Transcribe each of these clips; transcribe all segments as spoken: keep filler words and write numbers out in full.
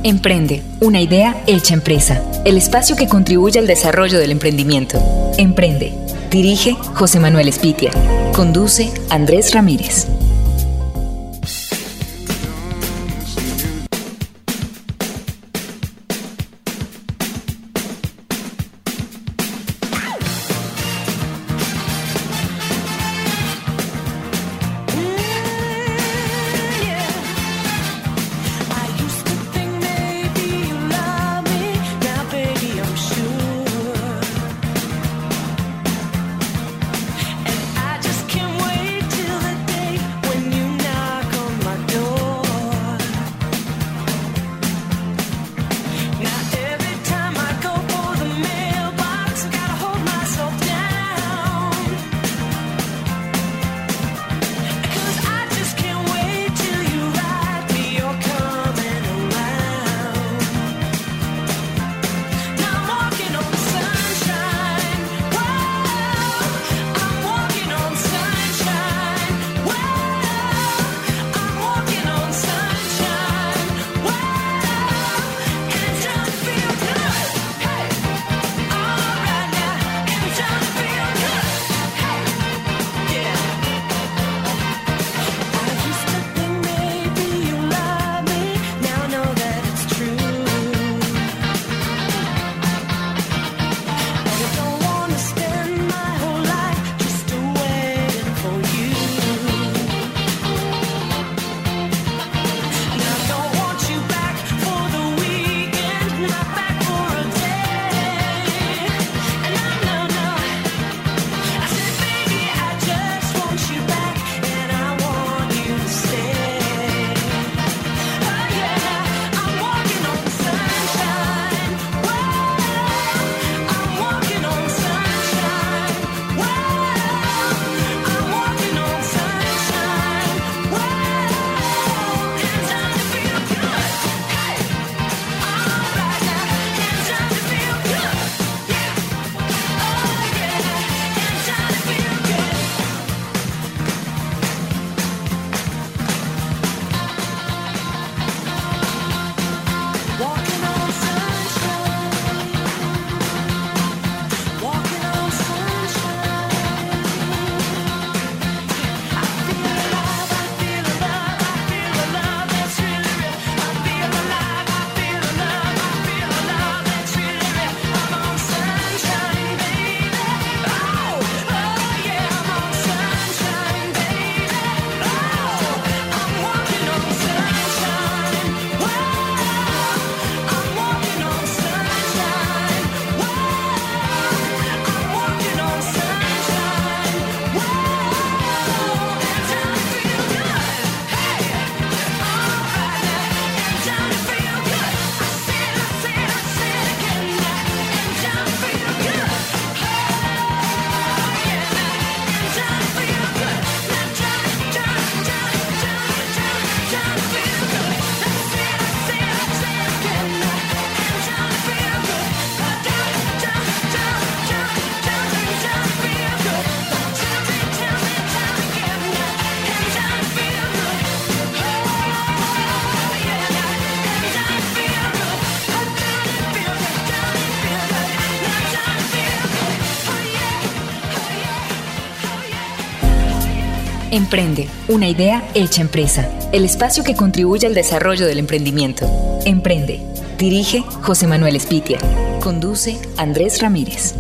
Emprende, una idea hecha empresa. El espacio que contribuye al desarrollo del emprendimiento. Emprende. Dirige José Manuel Espitia. Conduce Andrés Ramírez. Emprende, una idea hecha empresa. El espacio que contribuye al desarrollo del emprendimiento. Emprende. Dirige José Manuel Espitia. Conduce Andrés Ramírez.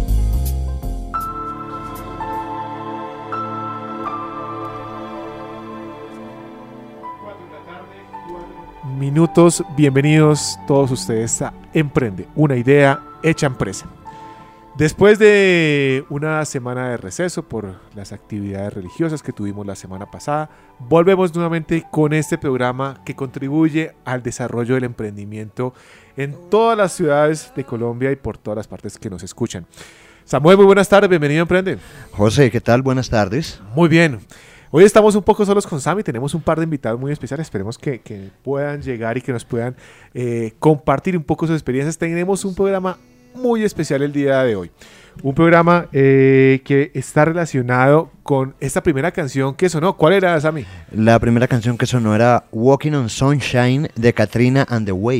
Minutos, bienvenidos todos ustedes a Emprende, una idea hecha empresa. Después de una semana de receso por las actividades religiosas que tuvimos la semana pasada, volvemos nuevamente con este programa que contribuye al desarrollo del emprendimiento en todas las ciudades de Colombia y por todas las partes que nos escuchan. Samuel, muy buenas tardes, bienvenido a Emprende. José, ¿qué tal? Buenas tardes. Muy bien. Hoy estamos un poco solos con Sammy, tenemos un par de invitados muy especiales, esperemos que, que puedan llegar y que nos puedan eh, compartir un poco sus experiencias. Tenemos un programa muy especial el día de hoy, un programa eh, que está relacionado con esta primera canción que sonó. ¿Cuál era, Sammy? La primera canción que sonó era Walking on Sunshine de Katrina and the Waves.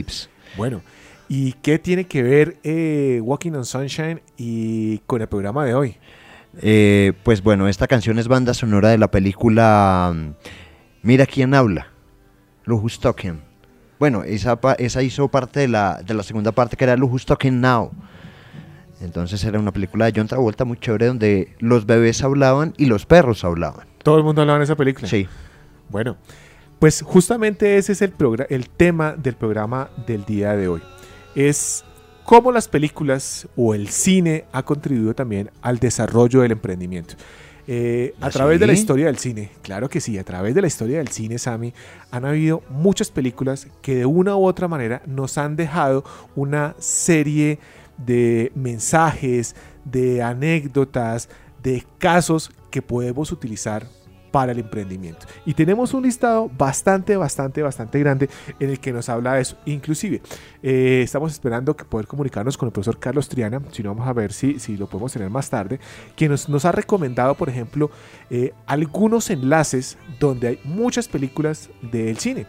Bueno, ¿y qué tiene que ver eh, Walking on Sunshine y con el programa de hoy? Eh, pues bueno, esta canción es banda sonora de la película um, Mira quién habla, Who's Talking. Bueno, esa, esa hizo parte de la, de la segunda parte, que era Who's Talking Now. Entonces era una película de John Travolta muy chévere, donde los bebés hablaban y los perros hablaban. ¿Todo el mundo hablaba en esa película? Sí. Bueno, pues justamente ese es el, progr- el tema del programa del día de hoy. Es cómo las películas o el cine ha contribuido también al desarrollo del emprendimiento. Eh, a ¿Ah, través sí? de la historia del cine, claro que sí, a través de la historia del cine, Sammy, han habido muchas películas que de una u otra manera nos han dejado una serie de mensajes, de anécdotas, de casos que podemos utilizar para el emprendimiento. Y tenemos un listado bastante, bastante, bastante grande en el que nos habla de eso. Inclusive, eh, estamos esperando que poder comunicarnos con el profesor Carlos Triana, si no vamos a ver si, si lo podemos tener más tarde, que nos, nos ha recomendado, por ejemplo, eh, algunos enlaces donde hay muchas películas del cine.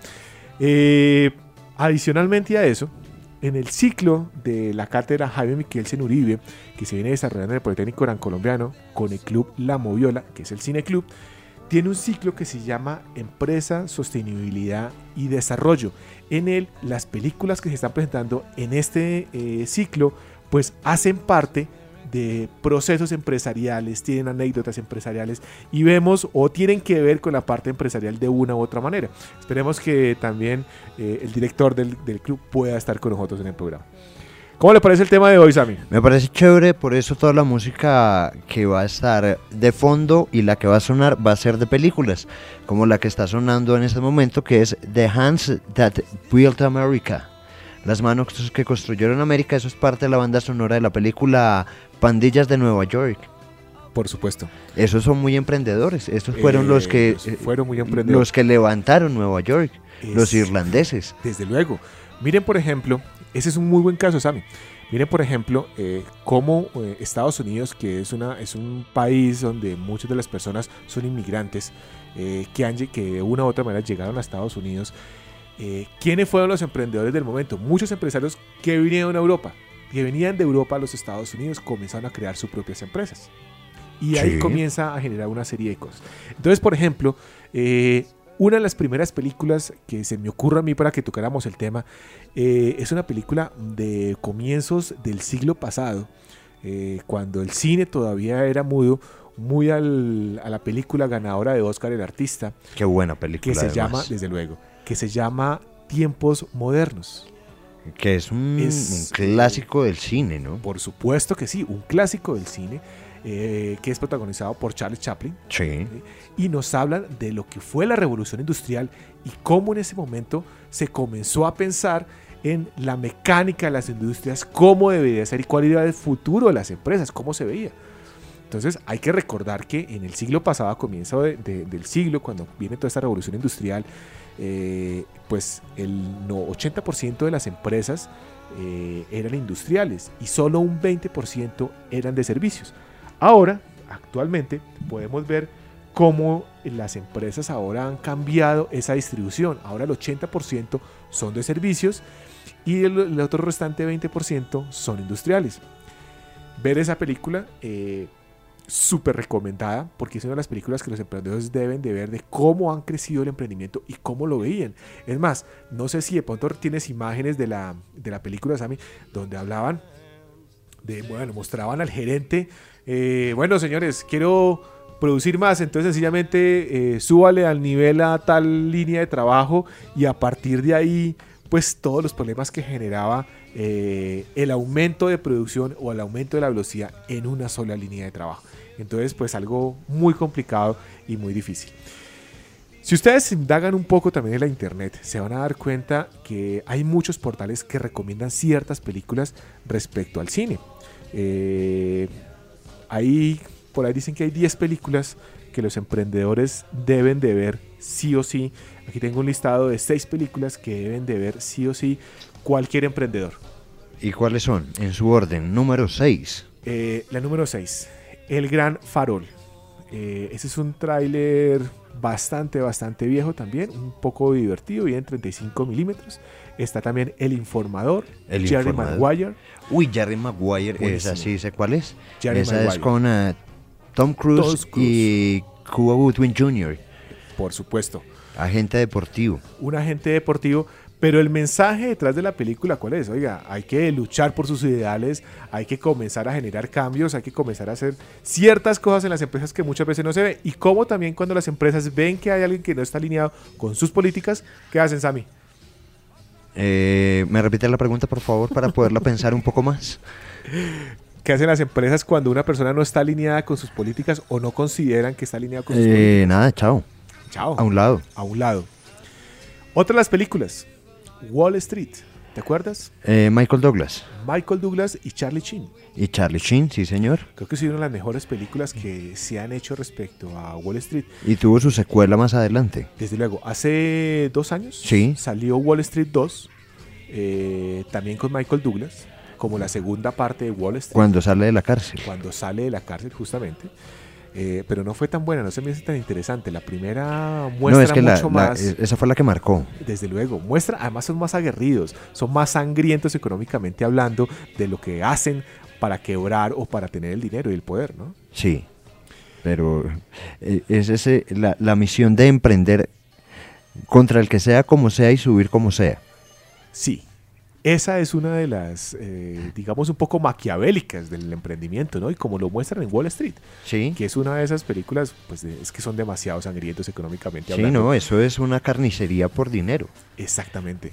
Eh, adicionalmente a eso, en el ciclo de la cátedra Jaime Miquelsen Uribe, que se viene desarrollando en el Politécnico Gran Colombiano con el club La Moviola, que es el Cine Club, tiene un ciclo que se llama Empresa, Sostenibilidad y Desarrollo. En él, las películas que se están presentando en este eh, ciclo, pues hacen parte de procesos empresariales, tienen anécdotas empresariales y vemos o tienen que ver con la parte empresarial de una u otra manera. Esperemos que también eh, el director del, del club pueda estar con nosotros en el programa. ¿Cómo le parece el tema de hoy, Sammy? Me parece chévere, por eso toda la música que va a estar de fondo y la que va a sonar va a ser de películas, como la que está sonando en este momento, que es The Hands That Built America. Las manos que construyeron América, eso es parte de la banda sonora de la película Pandillas de Nueva York. Por supuesto. Esos son muy emprendedores, estos fueron Eh, los que fueron muy emprendedores. los que levantaron Nueva York, Es, los irlandeses. Desde luego. Miren, por ejemplo, ese es un muy buen caso, Sammy. Miren, por ejemplo, eh, cómo eh, Estados Unidos, que es, una, es un país donde muchas de las personas son inmigrantes, eh, que, han, que de una u otra manera llegaron a Estados Unidos. Eh, ¿Quiénes fueron los emprendedores del momento? Muchos empresarios que vinieron a Europa, que venían de Europa a los Estados Unidos, comenzaron a crear sus propias empresas. Y ahí Sí. comienza a generar una serie de cosas. Entonces, por ejemplo, eh, una de las primeras películas que se me ocurre a mí para que tocáramos el tema eh, es una película de comienzos del siglo pasado, eh, cuando el cine todavía era mudo, muy al, a la película ganadora de Oscar, El Artista, Qué buena película. que se además. llama, desde luego, que se llama Tiempos Modernos. Que es un, Es, un clásico del cine, ¿no? Por supuesto que sí, un clásico del cine eh, que es protagonizado por Charles Chaplin. Sí. Y nos hablan de lo que fue la revolución industrial y cómo en ese momento se comenzó a pensar en la mecánica de las industrias, cómo debería ser y cuál era el futuro de las empresas, cómo se veía. Entonces hay que recordar que en el siglo pasado, a comienzo de, de, del siglo, cuando viene toda esta revolución industrial, eh, pues el no, ochenta por ciento de las empresas eh, eran industriales y solo un veinte por ciento eran de servicios. Ahora, actualmente, podemos ver cómo las empresas ahora han cambiado esa distribución. Ahora el ochenta por ciento son de servicios y el, el otro restante veinte por ciento son industriales. Ver esa película, eh, súper recomendada, porque es una de las películas que los emprendedores deben de ver de cómo han crecido el emprendimiento y cómo lo veían. Es más, no sé si de pronto tienes imágenes de la, de la película, Sammy, donde hablaban de, bueno, mostraban al gerente, eh, bueno, señores, quiero producir más, entonces sencillamente eh, súbale al nivel a tal línea de trabajo y a partir de ahí, pues todos los problemas que generaba eh, el aumento de producción o el aumento de la velocidad en una sola línea de trabajo. Entonces, pues algo muy complicado y muy difícil. Si ustedes indagan un poco también en la internet, se van a dar cuenta que hay muchos portales que recomiendan ciertas películas respecto al cine. Eh, ahí, por ahí dicen que hay diez películas que los emprendedores deben de ver sí o sí. Aquí tengo un listado de seis películas que deben de ver sí o sí cualquier emprendedor. ¿Y cuáles son? En su orden, número seis. Eh, la número seis, El Gran Farol. Eh, ese es un tráiler bastante, bastante viejo también, un poco divertido, bien treinta y cinco milímetros. Está también El Informador, El Jerry Informador. Maguire. Uy, Jerry Maguire, Buenísimo. esa sí sé cuál es. Jerry esa Maguire. es con uh, Tom Cruise, Tom Cruise. y Cuba Gooding junior, Por supuesto, agente deportivo. un agente deportivo. Pero el mensaje detrás de la película, ¿cuál es? Oiga, hay que luchar por sus ideales, hay que comenzar a generar cambios, hay que comenzar a hacer ciertas cosas en las empresas que muchas veces no se ve. Y cómo también cuando las empresas ven que hay alguien que no está alineado con sus políticas, ¿qué hacen, Sammy? Eh, ¿Me repite la pregunta, por favor, para poderla pensar un poco más? ¿Qué hacen las empresas cuando una persona no está alineada con sus políticas o no consideran que está alineada con sus políticas? Eh, nada, chao. Chao. A un lado. A un lado. Otra de las películas, Wall Street, ¿te acuerdas? Eh, Michael Douglas Michael Douglas y Charlie Sheen. y Charlie Sheen, sí señor. Creo que es una de las mejores películas que se han hecho respecto a Wall Street. Y tuvo su secuela más adelante. Desde luego, hace dos años Sí. salió Wall Street dos, eh, también con Michael Douglas, como la segunda parte de Wall Street, Cuando sale de la cárcel. cuando sale de la cárcel justamente. Eh, pero no fue tan buena, no se me hace tan interesante. La primera muestra No, es que la- mucho la- más... esa fue la que marcó. Desde luego, muestra, además son más aguerridos, son más sangrientos económicamente hablando de lo que hacen para quebrar o para tener el dinero y el poder, ¿no? Sí. Pero eh, es ese, la, la misión de emprender contra el que sea como sea y subir como sea. Sí, esa es una de las, eh, digamos, un poco maquiavélicas del emprendimiento, ¿no? Y como lo muestran en Wall Street, Sí. que es una de esas películas, pues de- es que son demasiado sangrientos económicamente Sí, hablando. no, eso es una carnicería por dinero. Exactamente.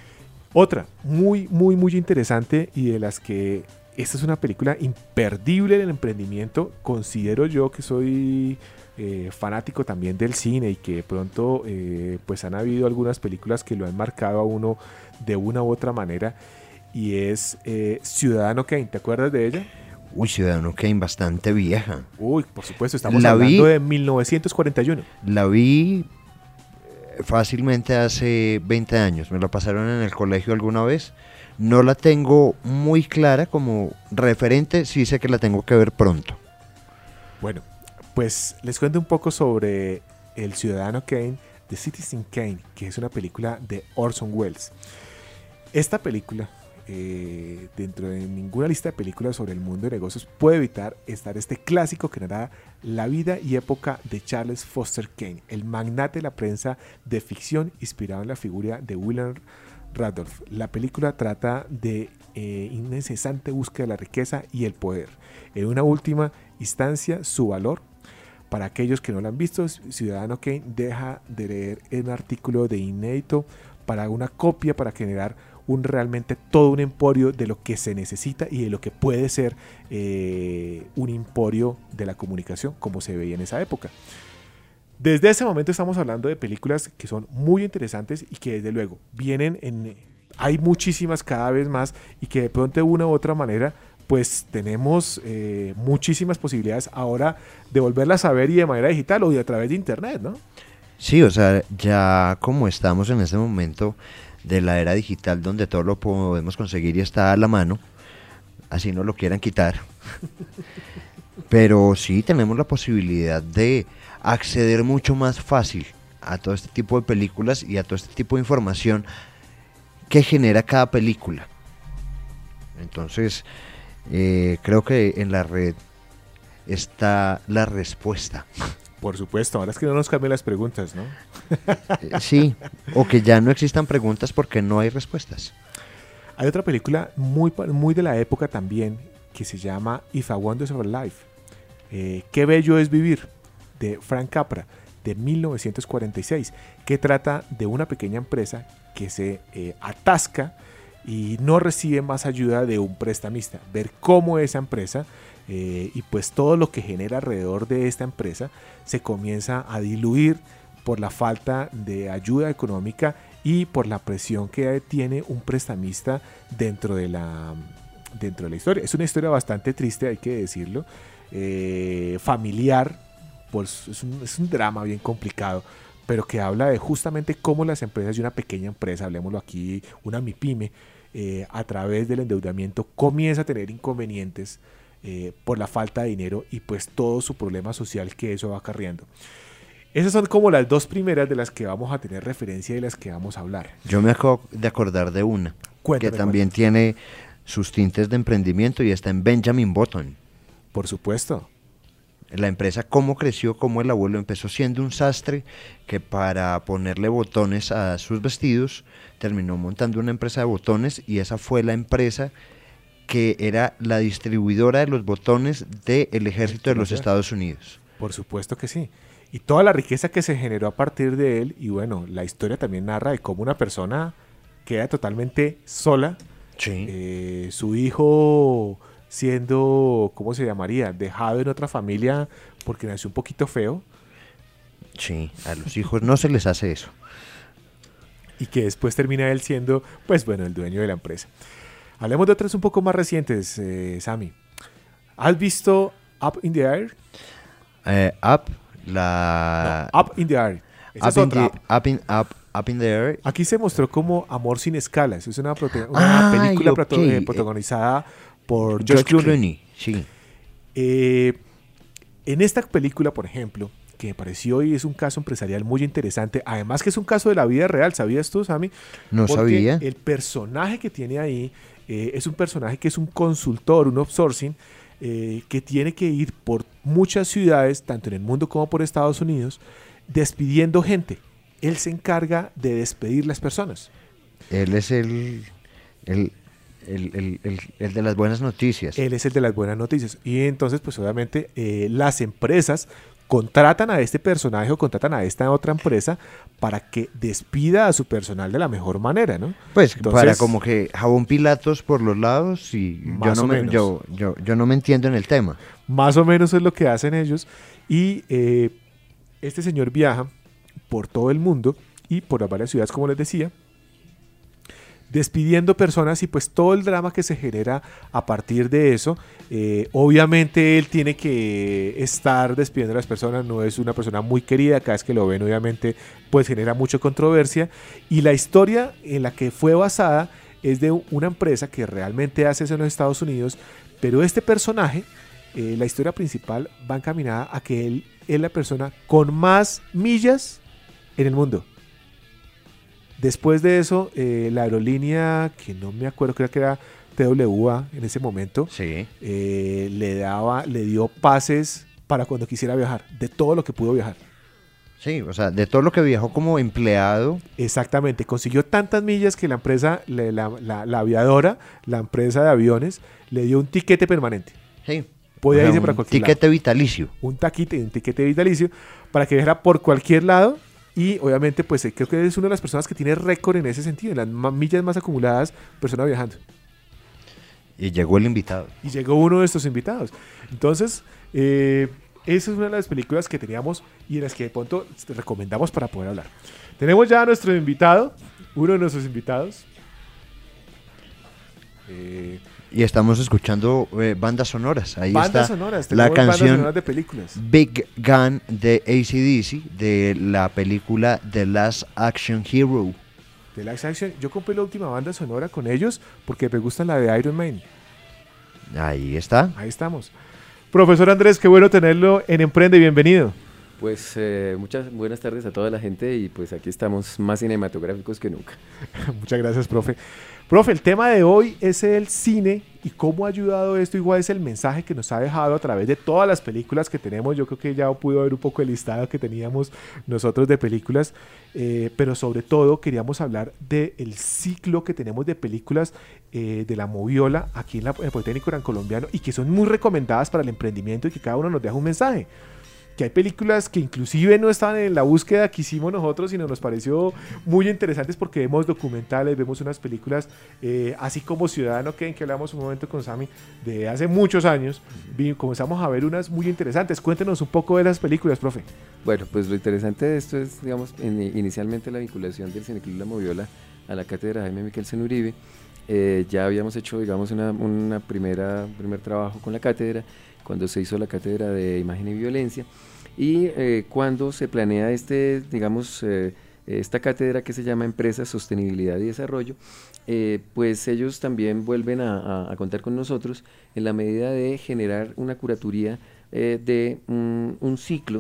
Otra, muy, muy, muy interesante y de las que esta es una película imperdible del emprendimiento. Considero yo que soy eh, fanático también del cine y que de pronto eh, pues han habido algunas películas que lo han marcado a uno de una u otra manera y es eh, Ciudadano Kane. ¿Te acuerdas de ella? Uy, Ciudadano Kane, bastante vieja. Uy, por supuesto, estamos La hablando vi- de mil novecientos cuarenta y uno. La vi eh, fácilmente hace veinte años. Me la pasaron en el colegio alguna vez. No la tengo muy clara como referente, sí sé que la tengo que ver pronto. Bueno, pues les cuento un poco sobre El Ciudadano Kane, The Citizen Kane, que es una película de Orson Welles. Esta película, eh, dentro de ninguna lista de películas sobre el mundo de negocios, puede evitar estar este clásico que narra la vida y época de Charles Foster Kane, el magnate de la prensa de ficción inspirado en la figura de William Randolph. La película trata de eh, una incesante búsqueda de la riqueza y el poder. En una última instancia, su valor. Para aquellos que no lo han visto, Ciudadano Kane deja de leer un artículo de inédito para una copia para generar un realmente todo un emporio de lo que se necesita y de lo que puede ser eh, un emporio de la comunicación como se veía en esa época. Desde ese momento estamos hablando de películas que son muy interesantes y que desde luego vienen en... Hay muchísimas cada vez más y que de pronto de una u otra manera pues tenemos eh, muchísimas posibilidades ahora de volverlas a ver y de manera digital o de a través de internet, ¿no? Sí, o sea, ya como estamos en este momento de la era digital donde todo lo podemos conseguir y está a la mano, así no lo quieran quitar. Pero sí tenemos la posibilidad de acceder mucho más fácil a todo este tipo de películas y a todo este tipo de información que genera cada película. Entonces, eh, creo que en la red está la respuesta. Por supuesto, ahora es que no nos cambien las preguntas, ¿no? Eh, Sí, o que ya no existan preguntas porque no hay respuestas. Hay otra película muy, pa- muy de la época también que se llama If I Want to Survive. Eh, Qué bello es vivir, de Frank Capra, de mil novecientos cuarenta y seis, que trata de una pequeña empresa que se eh, atasca y no recibe más ayuda de un prestamista. Ver cómo esa empresa eh, y pues todo lo que genera alrededor de esta empresa se comienza a diluir por la falta de ayuda económica y por la presión que tiene un prestamista dentro de la, dentro de la historia. Es una historia bastante triste, hay que decirlo, eh, familiar, pues es, un, es un drama bien complicado, pero que habla de justamente cómo las empresas y una pequeña empresa, hablemoslo aquí, una MIPYME, eh, a través del endeudamiento comienza a tener inconvenientes eh, por la falta de dinero y pues todo su problema social que eso va acarreando. Esas son como las dos primeras de las que vamos a tener referencia y de las que vamos a hablar. Yo me acabo de acordar de una, Cuéntame, que también cuéntame. tiene sus tintes de emprendimiento y está en Benjamin Button. Por supuesto. La empresa cómo creció, cómo el abuelo empezó siendo un sastre que para ponerle botones a sus vestidos terminó montando una empresa de botones y esa fue la empresa que era la distribuidora de los botones del ejército de los Estados Unidos. Por supuesto que sí. Y toda la riqueza que se generó a partir de él, y bueno, la historia también narra de cómo una persona queda totalmente sola. Sí. Eh, su hijo siendo, ¿cómo se llamaría? Dejado en otra familia porque nació un poquito feo. Sí, a los hijos no se les hace eso. Y que después termina él siendo, pues bueno, el dueño de la empresa. Hablemos de otras un poco más recientes, eh, Sammy. ¿Has visto Up in the Air? Eh, up, la... No, Up in the Air. Esa up, es in otra. the, up, in, up, up in the air. Aquí se mostró como Amor sin escalas. Es una, prote- una Ay, película ok. proto- eh, protagonizada por George, George Clooney. Clooney, sí. Eh, en esta película, por ejemplo, que me pareció y es un caso empresarial muy interesante, además que es un caso de la vida real, ¿sabías tú, Sammy? No Porque sabía. el personaje que tiene ahí eh, es un personaje que es un consultor, un outsourcing, eh, que tiene que ir por muchas ciudades, tanto en el mundo como por Estados Unidos, despidiendo gente. Él se encarga de despedir las personas. Él es el, el, el, el, el, el de las buenas noticias. Él es el de las buenas noticias. Y entonces, pues obviamente, eh, las empresas contratan a este personaje o contratan a esta otra empresa para que despida a su personal de la mejor manera, ¿no? Pues Entonces, para como que jabón Pilatos por los lados y yo Más no, o me, menos. yo, yo, yo no me entiendo en el tema. más o menos es lo que hacen ellos. Y eh, este señor viaja por todo el mundo y por las varias ciudades, como les decía, despidiendo personas y pues todo el drama que se genera a partir de eso. Eh, obviamente él tiene que estar despidiendo a las personas, no es una persona muy querida, cada vez que lo ven obviamente pues genera mucha controversia, y la historia en la que fue basada es de una empresa que realmente hace eso en los Estados Unidos, pero este personaje, eh, la historia principal va encaminada a que él es la persona con más millas en el mundo. Después de eso, eh, la aerolínea, que no me acuerdo, creo que era T W A en ese momento, Sí. eh, le daba, le dio pases para cuando quisiera viajar, de todo lo que pudo viajar. Sí, o sea, de todo lo que viajó como empleado. Exactamente, consiguió tantas millas que la empresa, le- la, la- la aviadora, la empresa de aviones, le dio un tiquete permanente. Sí. Podía O sea, irse para un cualquier tiquete vitalicio. un taquite, un tiquete vitalicio para que viajara por cualquier lado. Y obviamente, pues eh, creo que es una de las personas que tiene récord en ese sentido, en las ma- millas más acumuladas, persona viajando. Y llegó el invitado. Y llegó uno de estos invitados. Entonces, eh, esa es una de las películas que teníamos y en las que de pronto te recomendamos para poder hablar. Tenemos ya a nuestro invitado, uno de nuestros invitados. Eh, Y estamos escuchando eh, bandas sonoras. Ahí bandas está sonoras, la tenemos bandas canción sonoras de películas. Big Gun de A C D C de la película The Last Action Hero. De Live Action. Yo compré la última banda sonora con ellos porque me gusta la de Iron Man. Ahí está. Ahí estamos. Profesor Andrés, qué bueno tenerlo en Emprende, bienvenido. Pues eh, muchas buenas tardes a toda la gente y pues aquí estamos más cinematográficos que nunca. Muchas gracias, profe. Profe, el tema de hoy es el cine y cómo ha ayudado esto, igual es el mensaje que nos ha dejado a través de todas las películas que tenemos. Yo creo que ya pudo ver un poco el listado que teníamos nosotros de películas, eh, pero sobre todo queríamos hablar del ciclo que tenemos de películas eh, de la Moviola aquí en, la, en el Politécnico Gran Colombiano y que son muy recomendadas para el emprendimiento y que cada uno nos deja un mensaje. Que hay películas que inclusive no estaban en la búsqueda que hicimos nosotros, sino nos pareció muy interesantes porque vemos documentales, vemos unas películas, eh, así como Ciudadano Kane, que hablamos un momento con Sammy, de hace muchos años, vi, comenzamos a ver unas muy interesantes. Cuéntenos un poco de las películas, profe. Bueno, pues lo interesante de esto es, digamos, in- inicialmente la vinculación del Cineclub La Moviola a la cátedra Jaime Miquelsen Uribe. Eh, ya habíamos hecho, digamos, una, una primera primer trabajo con la cátedra, cuando se hizo la cátedra de Imagen y Violencia, y eh, cuando se planea este, digamos, eh, esta cátedra que se llama Empresas, Sostenibilidad y Desarrollo, eh, pues ellos también vuelven a, a, a contar con nosotros en la medida de generar una curatoría eh, de un, un ciclo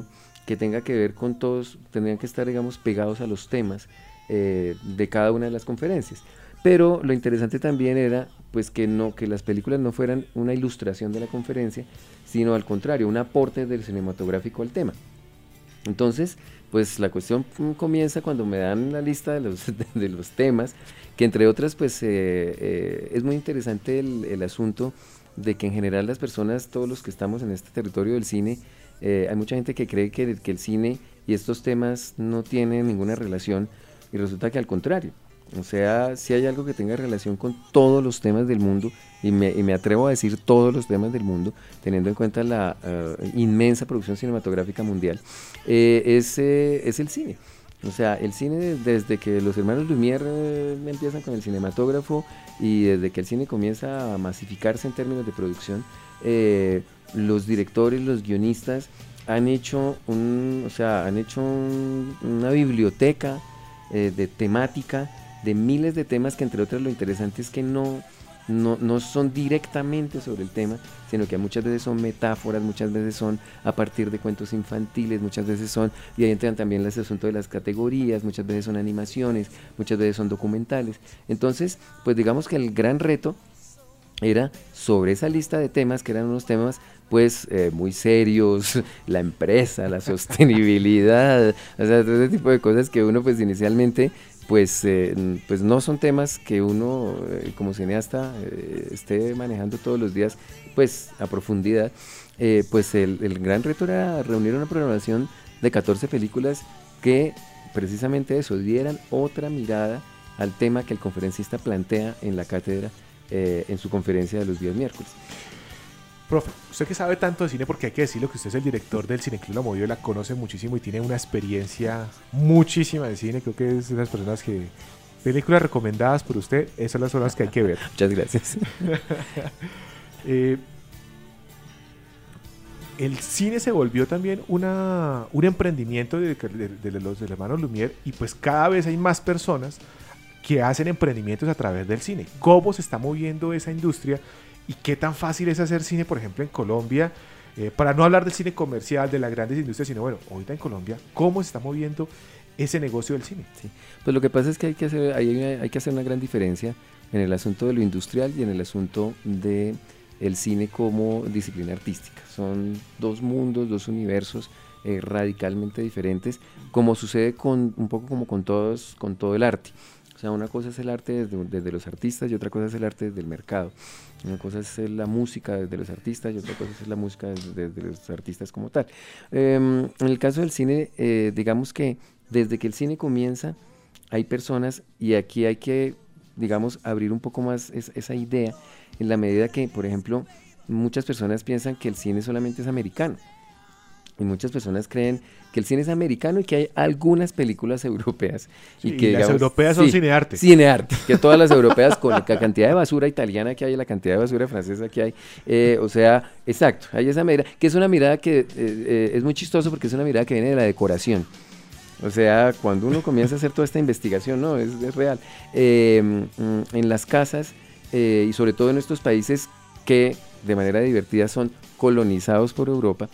que tenga que ver con todos, tendrían que estar, digamos, pegados a los temas eh, de cada una de las conferencias. Pero lo interesante también era pues que no que las películas no fueran una ilustración de la conferencia, sino al contrario, un aporte del cinematográfico al tema. Entonces, pues la cuestión comienza cuando me dan la lista de los, de los temas, que entre otras, pues eh, eh, es muy interesante el, el asunto de que en general las personas, todos los que estamos en este territorio del cine, eh, hay mucha gente que cree que, que el cine y estos temas no tienen ninguna relación, y resulta que al contrario. O sea, si hay algo que tenga relación con todos los temas del mundo, y me, y me atrevo a decir todos los temas del mundo, teniendo en cuenta la uh, inmensa producción cinematográfica mundial, eh, es, eh, es el cine. O sea, el cine desde que los hermanos Lumière eh, empiezan con el cinematógrafo, y desde que el cine comienza a masificarse en términos de producción, eh, los directores, los guionistas han hecho, un, o sea, han hecho un, una biblioteca eh, de temática, de miles de temas, que entre otras lo interesante es que no, no, no son directamente sobre el tema, sino que muchas veces son metáforas, muchas veces son a partir de cuentos infantiles, muchas veces son, y ahí entran también los asuntos de las categorías, muchas veces son animaciones, muchas veces son documentales. Entonces, pues digamos que el gran reto era sobre esa lista de temas, que eran unos temas pues eh, muy serios, la empresa, la sostenibilidad, o sea, todo ese tipo de cosas que uno pues inicialmente pues, eh, pues no son temas que uno eh, como cineasta eh, esté manejando todos los días pues a profundidad. Eh, pues el, el gran reto era reunir una programación de catorce películas que precisamente eso, dieran otra mirada al tema que el conferencista plantea en la cátedra eh, en su conferencia de los días miércoles. Profe, usted que sabe tanto de cine, porque hay que decirlo que usted es el director del Cineclub La Moviola, conoce muchísimo y tiene una experiencia muchísima de cine. Creo que es de las personas que... Películas recomendadas por usted, esas son las que hay que ver. Muchas gracias. eh, el cine se volvió también una, un emprendimiento de, de, de los hermanos Lumière, y pues cada vez hay más personas que hacen emprendimientos a través del cine. ¿Cómo se está moviendo esa industria? ¿Y qué tan fácil es hacer cine, por ejemplo, en Colombia? Eh, para no hablar del cine comercial, de las grandes industrias, sino, bueno, ahorita en Colombia, ¿cómo se está moviendo ese negocio del cine? Sí. Pues lo que pasa es que hay que hacer, hay, hay que hacer una gran diferencia en el asunto de lo industrial y en el asunto de el cine como disciplina artística. Son dos mundos, dos universos eh, radicalmente diferentes, como sucede con un poco como con todos, con todo el arte. O sea, una cosa es el arte desde, desde los artistas y otra cosa es el arte desde el mercado. Una cosa es la música desde los artistas y otra cosa es la música desde, desde los artistas como tal. Eh, en el caso del cine, eh, digamos que desde que el cine comienza, hay personas, y aquí hay que, digamos, abrir un poco más es, esa idea, en la medida que, por ejemplo, muchas personas piensan que el cine solamente es americano. Y muchas personas creen que el cine es americano y que hay algunas películas europeas. Sí, y que y las digamos, europeas son sí, cinearte. Cinearte, que todas las europeas con la cantidad de basura italiana que hay, la cantidad de basura francesa que hay. Eh, o sea, exacto, hay esa mirada, que es una mirada que eh, eh, es muy chistoso porque es una mirada que viene de la decoración. O sea, cuando uno comienza a hacer toda esta investigación, no, es, es real. Eh, en las casas, eh, y sobre todo en estos países que de manera divertida son colonizados por Europa,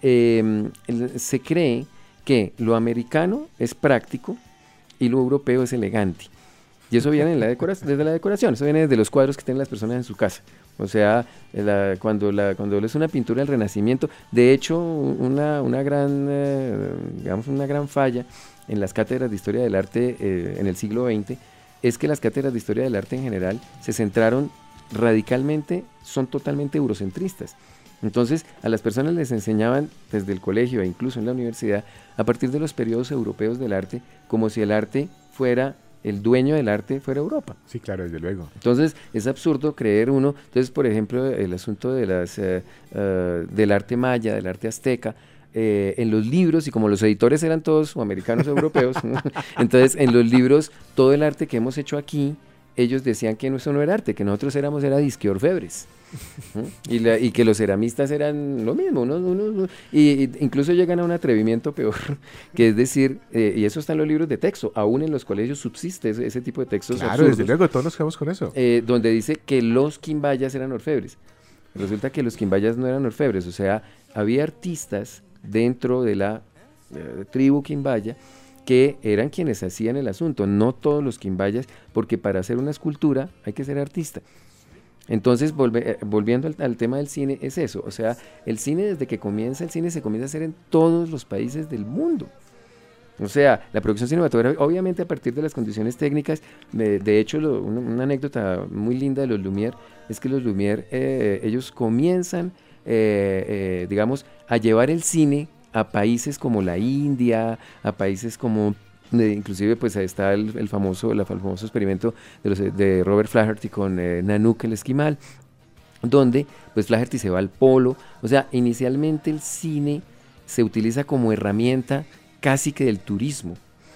Eh, se cree que lo americano es práctico y lo europeo es elegante, y eso viene en la decoración, desde la decoración, eso viene desde los cuadros que tienen las personas en su casa. O sea, la, cuando, la, cuando es una pintura del Renacimiento, de hecho una, una, gran, eh, digamos una gran falla en las cátedras de historia del arte eh, en el siglo veinte es que las cátedras de historia del arte en general se centraron radicalmente, son totalmente eurocentristas. Entonces, a las personas les enseñaban desde el colegio e incluso en la universidad, a partir de los periodos europeos del arte, como si el arte fuera, el dueño del arte fuera Europa. Sí, claro, desde luego. Entonces, es absurdo creer uno, entonces, por ejemplo, el asunto de las, uh, uh, del arte maya, del arte azteca, eh, en los libros, y como los editores eran todos o americanos o europeos, entonces, en los libros, todo el arte que hemos hecho aquí, ellos decían que eso no era arte, que nosotros éramos, era disque orfebres. ¿Mm? Y, la, y que los ceramistas eran lo mismo, ¿no? Uno, y, y incluso llegan a un atrevimiento peor, que es decir, eh, y eso está en los libros de texto, aún en los colegios subsiste ese, ese tipo de textos claro, absurdos, desde luego, todos nos quedamos con eso. Eh, donde dice que los quimbayas eran orfebres. Resulta que los quimbayas no eran orfebres, o sea, había artistas dentro de la eh, tribu quimbaya, que eran quienes hacían el asunto, no todos los quimbayas, porque para hacer una escultura hay que ser artista. Entonces, volve, eh, volviendo al, al tema del cine, es eso, o sea, el cine desde que comienza, el cine se comienza a hacer en todos los países del mundo. O sea, la producción cinematográfica, obviamente a partir de las condiciones técnicas, de, de hecho, lo, una, una anécdota muy linda de los Lumière, es que los Lumière, eh, ellos comienzan, eh, eh, digamos, a llevar el cine a países como la India, a países como... De, inclusive pues ahí está el, el famoso el famoso experimento de, los, de Robert Flaherty con eh, Nanook el esquimal, donde pues Flaherty se va al polo. O sea, inicialmente el cine se utiliza como herramienta casi que del turismo.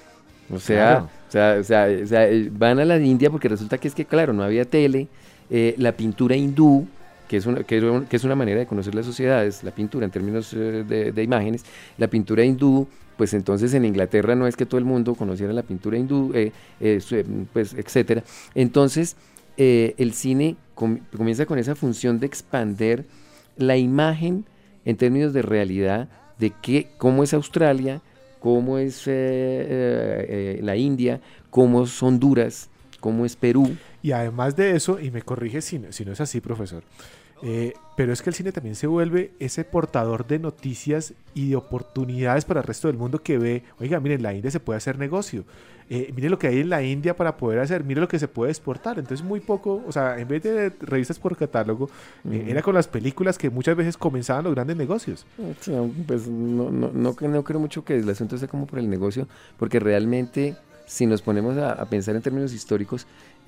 O sea, claro. o, sea, o, sea o sea, van a la India porque resulta que es que claro, no había tele, eh, la pintura hindú, que es, una, que, que es una manera de conocer las sociedades, la pintura en términos eh, de, de imágenes, la pintura hindú, pues entonces en Inglaterra no es que todo el mundo conociera la pintura hindú, eh, eh, pues etcétera. Entonces eh, el cine com comienza con esa función de expander la imagen en términos de realidad de qué, cómo es Australia, cómo es eh, eh, eh, la India, cómo es Honduras, cómo es Perú. Y además de eso, y me corrige si no, si no es así, profesor, eh, pero es que el cine también se vuelve ese portador de noticias y de oportunidades para el resto del mundo que ve, oiga, miren, en la India se puede hacer negocio, eh, miren lo que hay en la India para poder hacer, miren lo que se puede exportar. Entonces muy poco, o sea, en vez de revistas por catálogo, uh-huh. eh, era con las películas que muchas veces comenzaban los grandes negocios. Sí, pues no, no, no, no creo mucho que el asunto sea como por el negocio, porque realmente si nos ponemos a, a pensar en términos históricos,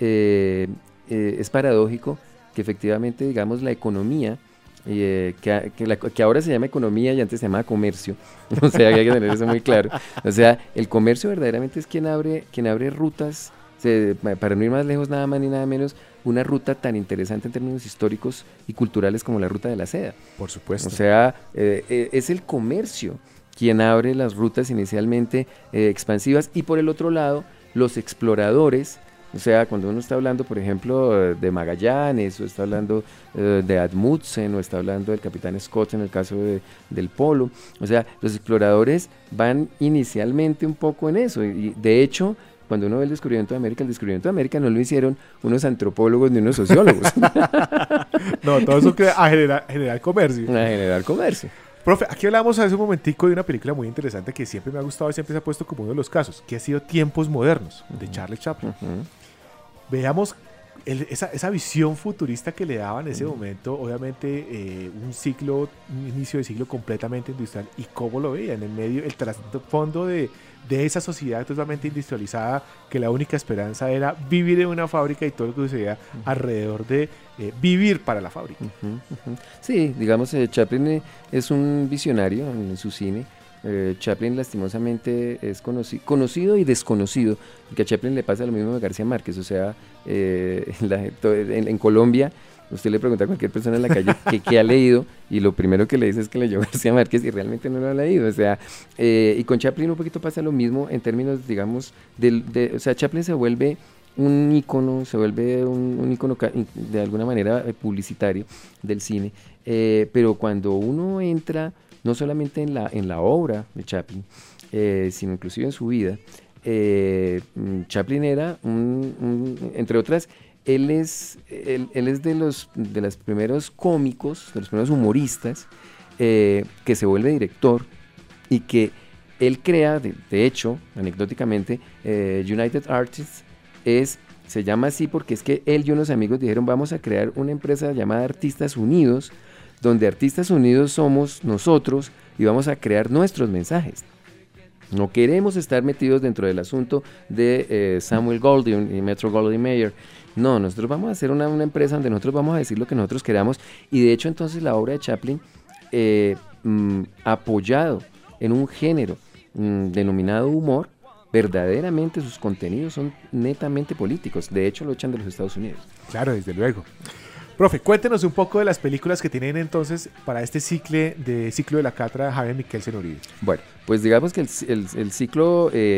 eh, eh, es paradójico que efectivamente, digamos, la economía, eh, que, que, la, que ahora se llama economía y antes se llamaba comercio, o sea, hay que tener eso muy claro. O sea, el comercio verdaderamente es quien abre, quien abre rutas, se, para no ir más lejos, nada más ni nada menos, una ruta tan interesante en términos históricos y culturales como la ruta de la seda. Por supuesto. O sea, eh, eh, es el comercio quien abre las rutas inicialmente eh, expansivas, y por el otro lado, los exploradores. O sea, cuando uno está hablando, por ejemplo, de Magallanes, o está hablando uh, de Amundsen, o está hablando del capitán Scott en el caso de, del Polo, o sea, los exploradores van inicialmente un poco en eso, y de hecho, cuando uno ve el descubrimiento de América, el descubrimiento de América no lo hicieron unos antropólogos ni unos sociólogos. No, todo eso queda a generar, generar comercio. A generar comercio. Profe, aquí hablamos hace un momentico de una película muy interesante que siempre me ha gustado y siempre se ha puesto como uno de los casos, que ha sido Tiempos Modernos, uh-huh. de Charlie Chaplin. Uh-huh. Veamos el, esa, esa visión futurista que le daba en ese uh-huh. momento, obviamente eh, un ciclo, un inicio de siglo completamente industrial, y cómo lo veía en el medio, el trasfondo de, de esa sociedad totalmente industrializada, que la única esperanza era vivir en una fábrica y todo lo que sucedía uh-huh. alrededor de eh, vivir para la fábrica. Uh-huh, uh-huh. Sí, digamos, eh, Chaplin eh, es un visionario en, en su cine. Eh, Chaplin lastimosamente es conoci conocido y desconocido, porque a Chaplin le pasa lo mismo a García Márquez. O sea, eh, la, en, en Colombia usted le pregunta a cualquier persona en la calle que, que ha leído, y lo primero que le dice es que leyó García Márquez, y realmente no lo ha leído. O sea, eh, y con Chaplin un poquito pasa lo mismo en términos, digamos, de, de, o sea, Chaplin se vuelve un ícono, se vuelve un, un ícono de alguna manera publicitario del cine, eh, pero cuando uno entra no solamente en la, en la obra de Chaplin, eh, sino inclusive en su vida, eh, Chaplin era, un, un, entre otras, él es, él, él es de los de los primeros cómicos, de los primeros humoristas, eh, que se vuelve director, y que él crea, de, de hecho, anecdóticamente, eh, United Artists, es, se llama así porque es que él y unos amigos dijeron, vamos a crear una empresa llamada Artistas Unidos, donde Artistas Unidos somos nosotros y vamos a crear nuestros mensajes. No queremos estar metidos dentro del asunto de eh, Samuel Goldwyn y Metro Goldwyn Mayer. No, nosotros vamos a hacer una, una empresa donde nosotros vamos a decir lo que nosotros queramos, y de hecho entonces la obra de Chaplin, eh, mm, apoyado en un género mm, denominado humor, verdaderamente sus contenidos son netamente políticos. De hecho lo echan de los Estados Unidos. Claro, desde luego. Profe, cuéntenos un poco de las películas que tienen entonces para este ciclo de ciclo de la cátedra de Jaime Michelsen Uribe. Bueno, pues digamos que el, el, el ciclo eh,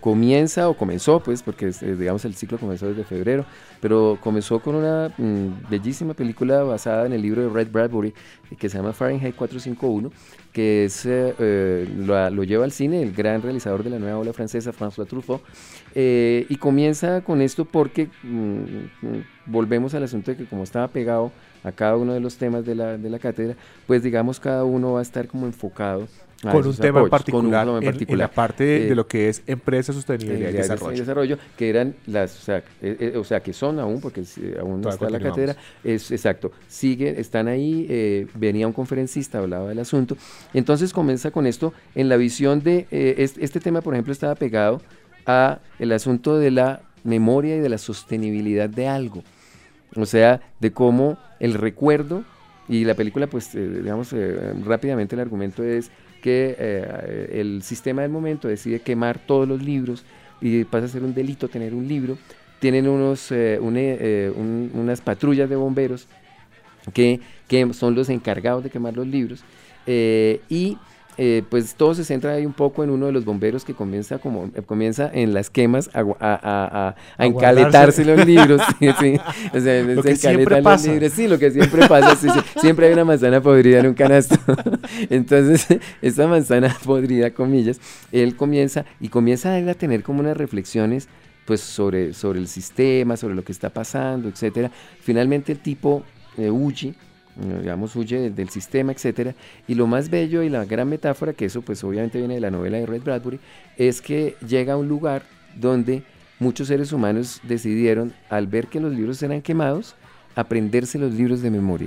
comienza o comenzó, pues, porque eh, digamos el ciclo comenzó desde febrero, pero comenzó con una mm, bellísima película basada en el libro de Ray Bradbury, que se llama Fahrenheit cuatrocientos cincuenta y uno, que es, eh, eh, lo, lo lleva al cine el gran realizador de la nueva ola francesa, François Truffaut, eh, y comienza con esto porque mm, mm, volvemos al asunto de que como estaba pegado a cada uno de los temas de la, de la cátedra, pues digamos cada uno va a estar como enfocado con un, tema apoyos, con un tema en en, particular, en la parte de, eh, de lo que es empresa, sostenibilidad y desarrollo. desarrollo, que eran las, o sea, eh, eh, o sea, que son aún, porque eh, aún no está la cátedra, es exacto, sigue, están ahí, eh, venía un conferencista, hablaba del asunto, entonces comienza con esto, en la visión de, eh, este, este tema, por ejemplo, estaba pegado a el asunto de la memoria y de la sostenibilidad de algo, o sea, de cómo el recuerdo, y la película, pues, eh, digamos, eh, rápidamente el argumento es que eh, el sistema del momento decide quemar todos los libros y pasa a ser un delito tener un libro. Tienen unos, eh, un, eh, un, unas patrullas de bomberos que, que son los encargados de quemar los libros eh, y eh, pues todo se centra ahí un poco en uno de los bomberos que comienza como eh, comienza en las quemas a, a, a, a, a encaletarse los libros, sí, sí. O sea, lo se que siempre los pasa. libros, sí, lo que siempre pasa, sí, sí. Siempre hay una manzana podrida en un canasto. Entonces, esa manzana podrida, comillas, él comienza y comienza a, él a tener como unas reflexiones pues sobre, sobre el sistema, sobre lo que está pasando, etcétera. Finalmente el tipo eh, huye, digamos, huye del sistema, etcétera, y lo más bello y la gran metáfora, que eso pues obviamente viene de la novela de Ray Bradbury, es que llega a un lugar donde muchos seres humanos decidieron, al ver que los libros eran quemados, aprenderse los libros de memoria.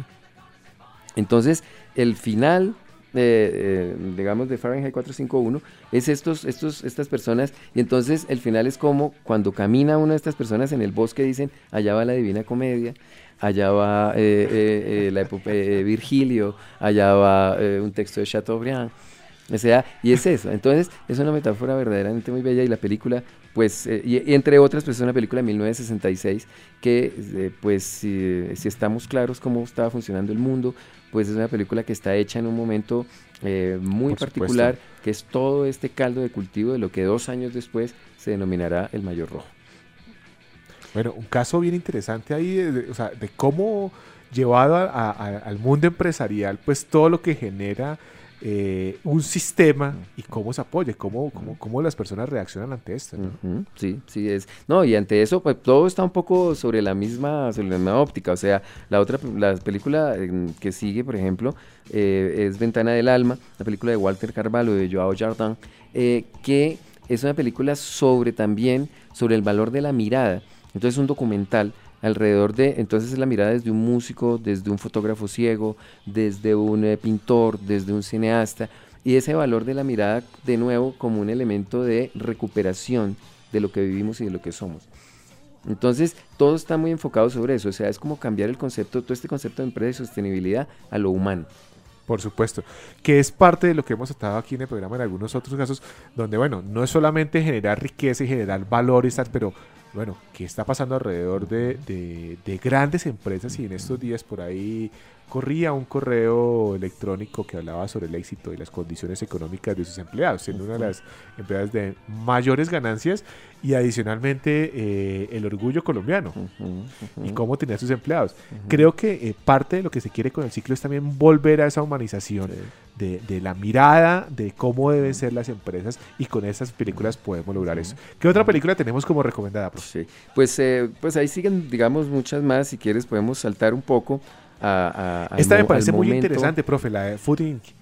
Entonces, el final, eh, eh, digamos, de Fahrenheit cuatrocientos cincuenta y uno, es estos, estos, estas personas, y entonces el final es como cuando camina una de estas personas en el bosque, dicen, allá va la Divina Comedia, allá va eh, eh, eh, la epopeya de Virgilio, allá va eh, un texto de Chateaubriand, o sea, y es eso. Entonces es una metáfora verdaderamente muy bella, y la película, pues, eh, y, y entre otras, pues es una película de mil novecientos sesenta y seis que, eh, pues, si, si estamos claros cómo estaba funcionando el mundo, pues es una película que está hecha en un momento eh, muy Por particular, supuesto. que es todo este caldo de cultivo de lo que dos años después se denominará El Mayor Rojo. Bueno, un caso bien interesante ahí, de, de, o sea, de cómo llevado a, a, a, al mundo empresarial, pues todo lo que genera eh, un sistema y cómo se apoya, cómo, cómo, cómo las personas reaccionan ante esto, ¿no? Uh-huh, sí, sí es. No, y ante eso, pues todo está un poco sobre la misma, sobre la misma óptica. O sea, la otra, la película eh, que sigue, por ejemplo, eh, es Ventana del Alma, la película de Walter Carvalho, de Joao Jardin, eh, que es una película sobre también, sobre el valor de la mirada. Entonces, un documental alrededor de, entonces es la mirada desde un músico, desde un fotógrafo ciego, desde un eh, pintor, desde un cineasta, y ese valor de la mirada, de nuevo, como un elemento de recuperación de lo que vivimos y de lo que somos. Entonces, todo está muy enfocado sobre eso, o sea, es como cambiar el concepto, todo este concepto de empresa y sostenibilidad a lo humano. Por supuesto, que es parte de lo que hemos estado aquí en el programa en algunos otros casos, donde, bueno, no es solamente generar riqueza y generar valores, pero, bueno, ¿qué está pasando alrededor de, de, de grandes empresas? Y en estos días por ahí corría un correo electrónico que hablaba sobre el éxito y las condiciones económicas de sus empleados, siendo una de las empresas de mayores ganancias y adicionalmente eh, el orgullo colombiano Uh-huh, uh-huh. y cómo tenía sus empleados. Uh-huh. Creo que eh, parte de lo que se quiere con el ciclo es también volver a esa humanización Sí. de, de la mirada de cómo deben ser las empresas, y con estas películas podemos lograr eso. ¿Qué otra película tenemos como recomendada, profe? Sí. Pues, eh, pues ahí siguen, digamos, muchas más. Si quieres podemos saltar un poco a, a, al Esta me mo- parece al muy momento. interesante, profe, la de Food incorporated.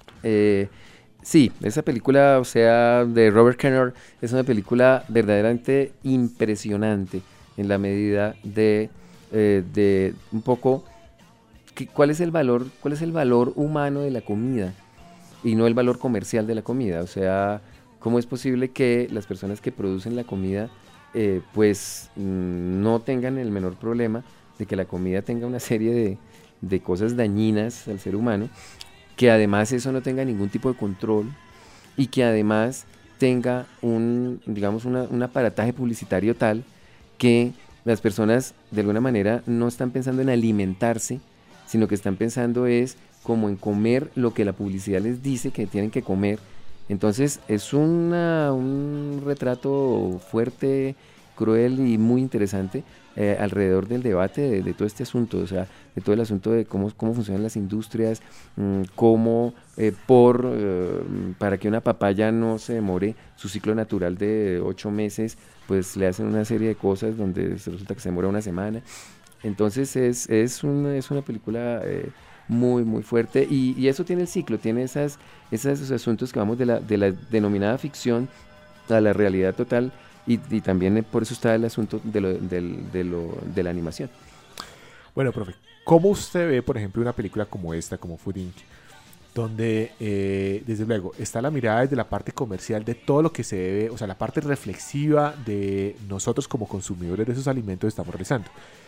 Eh, sí, esa película, o sea, de Robert Kenner, es una película verdaderamente impresionante en la medida de, eh, de un poco que- cuál es el valor, cuál es el valor humano de la comida y no el valor comercial de la comida. O sea, cómo es posible que las personas que producen la comida, eh, pues mm, no tengan el menor problema de que la comida tenga una serie de, de cosas dañinas al ser humano, que además eso no tenga ningún tipo de control y que además tenga un, digamos, una, un aparataje publicitario tal que las personas de alguna manera no están pensando en alimentarse, sino que están pensando es como en comer lo que la publicidad les dice que tienen que comer, Entonces es una, un retrato fuerte, cruel y muy interesante eh, alrededor del debate de, de todo este asunto, o sea, de todo el asunto de cómo, cómo funcionan las industrias, mmm, cómo eh, por, eh, para que una papaya no se demore su ciclo natural de ocho meses, pues le hacen una serie de cosas donde resulta que se demora una semana. Entonces es, es, una, es una película eh, muy, muy fuerte y, y eso tiene el ciclo, tiene esas, esas, esos asuntos que vamos de la, de la denominada ficción a la realidad total. Y, y también eh, por eso está el asunto de, lo, del, de, lo, de la animación. Bueno, profe, ¿cómo usted ve, por ejemplo, una película como esta, como Food incorporated, donde, eh, desde luego, está la mirada desde la parte comercial de todo lo que se debe, o sea, la parte reflexiva de nosotros como consumidores de esos alimentos que estamos realizando?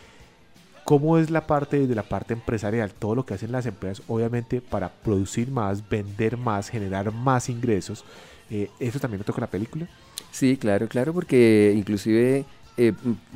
¿Cómo es la parte desde la parte empresarial? Todo lo que hacen las empresas, obviamente, para producir más, vender más, generar más ingresos. Eh, ¿Eso también lo toca la película? Sí, claro, claro, porque inclusive eh,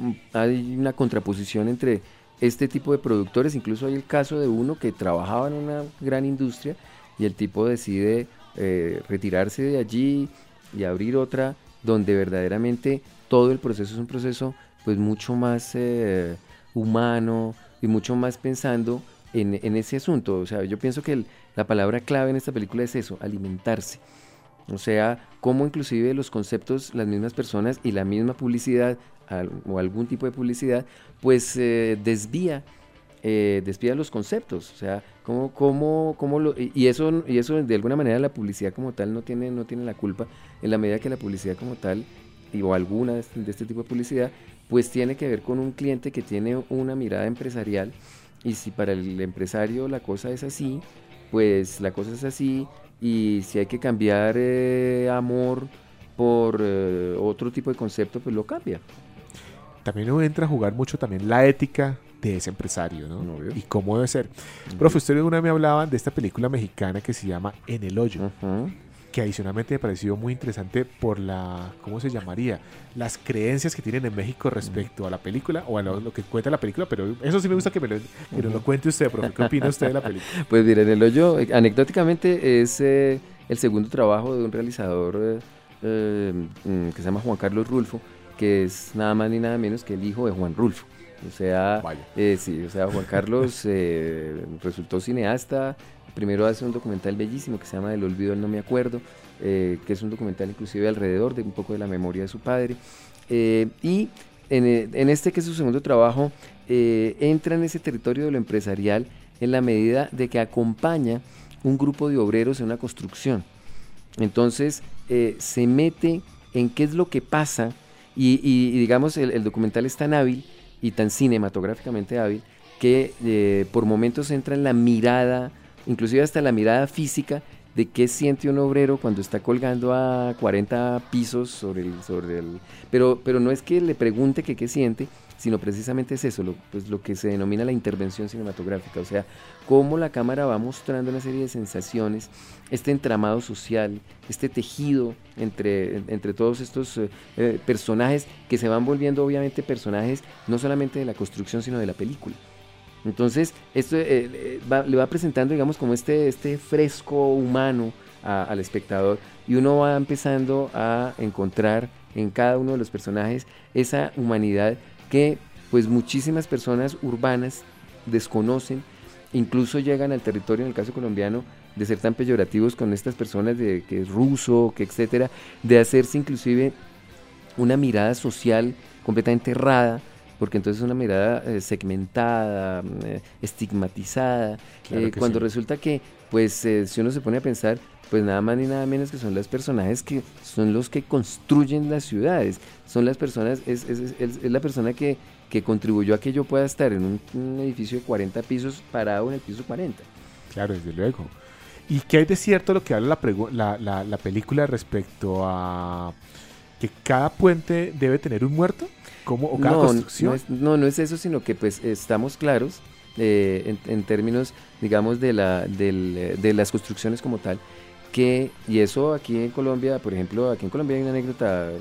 hay una contraposición entre este tipo de productores, incluso hay el caso de uno que trabajaba en una gran industria y el tipo decide eh, retirarse de allí y abrir otra donde verdaderamente todo el proceso es un proceso pues mucho más eh, humano y mucho más pensando en, en ese asunto. O sea, yo pienso que el, la palabra clave en esta película es eso, alimentarse. O sea, cómo inclusive los conceptos, las mismas personas y la misma publicidad al, o algún tipo de publicidad, pues eh, desvía, eh, desvía los conceptos. O sea, cómo, cómo, cómo lo, y, y eso, y eso de alguna manera la publicidad como tal no tiene, no tiene la culpa, en la medida que la publicidad como tal, y, o alguna de este, de este tipo de publicidad, pues tiene que ver con un cliente que tiene una mirada empresarial, y si para el empresario la cosa es así, pues la cosa es así. Y si hay que cambiar eh, amor por eh, otro tipo de concepto, pues lo cambia. También uno entra a jugar mucho también la ética de ese empresario, ¿no? Obvio. Y cómo debe ser. Uh-huh. Profe, usted una vez me hablaba de esta película mexicana que se llama En el Hoyo, Uh-huh. que adicionalmente me pareció muy interesante por la, ¿cómo se llamaría? Las creencias que tienen en México respecto a la película o a lo, lo que cuenta la película, pero eso sí me gusta que me lo, que nos lo cuente usted, profe. ¿Qué opina usted de la película? Pues mira, En el Hoyo, eh, anecdóticamente, es eh, el segundo trabajo de un realizador eh, eh, mm, que se llama Juan Carlos Rulfo, que es nada más ni nada menos que el hijo de Juan Rulfo. O sea, eh, sí, o sea, Juan Carlos eh, resultó cineasta. Primero hace un documental bellísimo que se llama El olvido del no me acuerdo, eh, que es un documental inclusive alrededor de un poco de la memoria de su padre. Eh, y en, en este, que es su segundo trabajo, eh, entra en ese territorio de lo empresarial en la medida de que acompaña un grupo de obreros en una construcción. Entonces eh, se mete en qué es lo que pasa y, y, y digamos el, el documental es tan hábil y tan cinematográficamente hábil que eh, por momentos entra en la mirada, inclusive hasta la mirada física de qué siente un obrero cuando está colgando a cuarenta pisos sobre el... Sobre el pero, pero no es que le pregunte que qué siente, sino precisamente es eso, lo, pues lo que se denomina la intervención cinematográfica, o sea, cómo la cámara va mostrando una serie de sensaciones, este entramado social, este tejido entre, entre todos estos eh, eh, personajes que se van volviendo obviamente personajes no solamente de la construcción, sino de la película. Entonces, esto eh, va, le va presentando, digamos, como este, este fresco humano a, al espectador, y uno va empezando a encontrar en cada uno de los personajes esa humanidad que pues muchísimas personas urbanas desconocen, incluso llegan al territorio, en el caso colombiano, de ser tan peyorativos con estas personas de que es ruso, que etcétera, de hacerse inclusive una mirada social completamente errada, porque entonces es una mirada eh, segmentada, eh, estigmatizada, Claro eh, que cuando sí. resulta que, pues, eh, si uno se pone a pensar, pues nada más ni nada menos que son los personajes que son los que construyen las ciudades, son las personas, es, es, es, es la persona que, que contribuyó a que yo pueda estar en un, un edificio de cuarenta pisos parado en el piso cuarenta. Claro, desde luego. ¿Y qué hay de cierto lo que habla la, pregu- la, la, la película respecto a que cada puente debe tener un muerto? ¿Cómo? ¿O cada no, construcción? No es, no, no es eso, sino que pues estamos claros eh, en, en términos, digamos, de, la, del, de las construcciones como tal, que, y eso aquí en Colombia, por ejemplo, aquí en Colombia hay una anécdota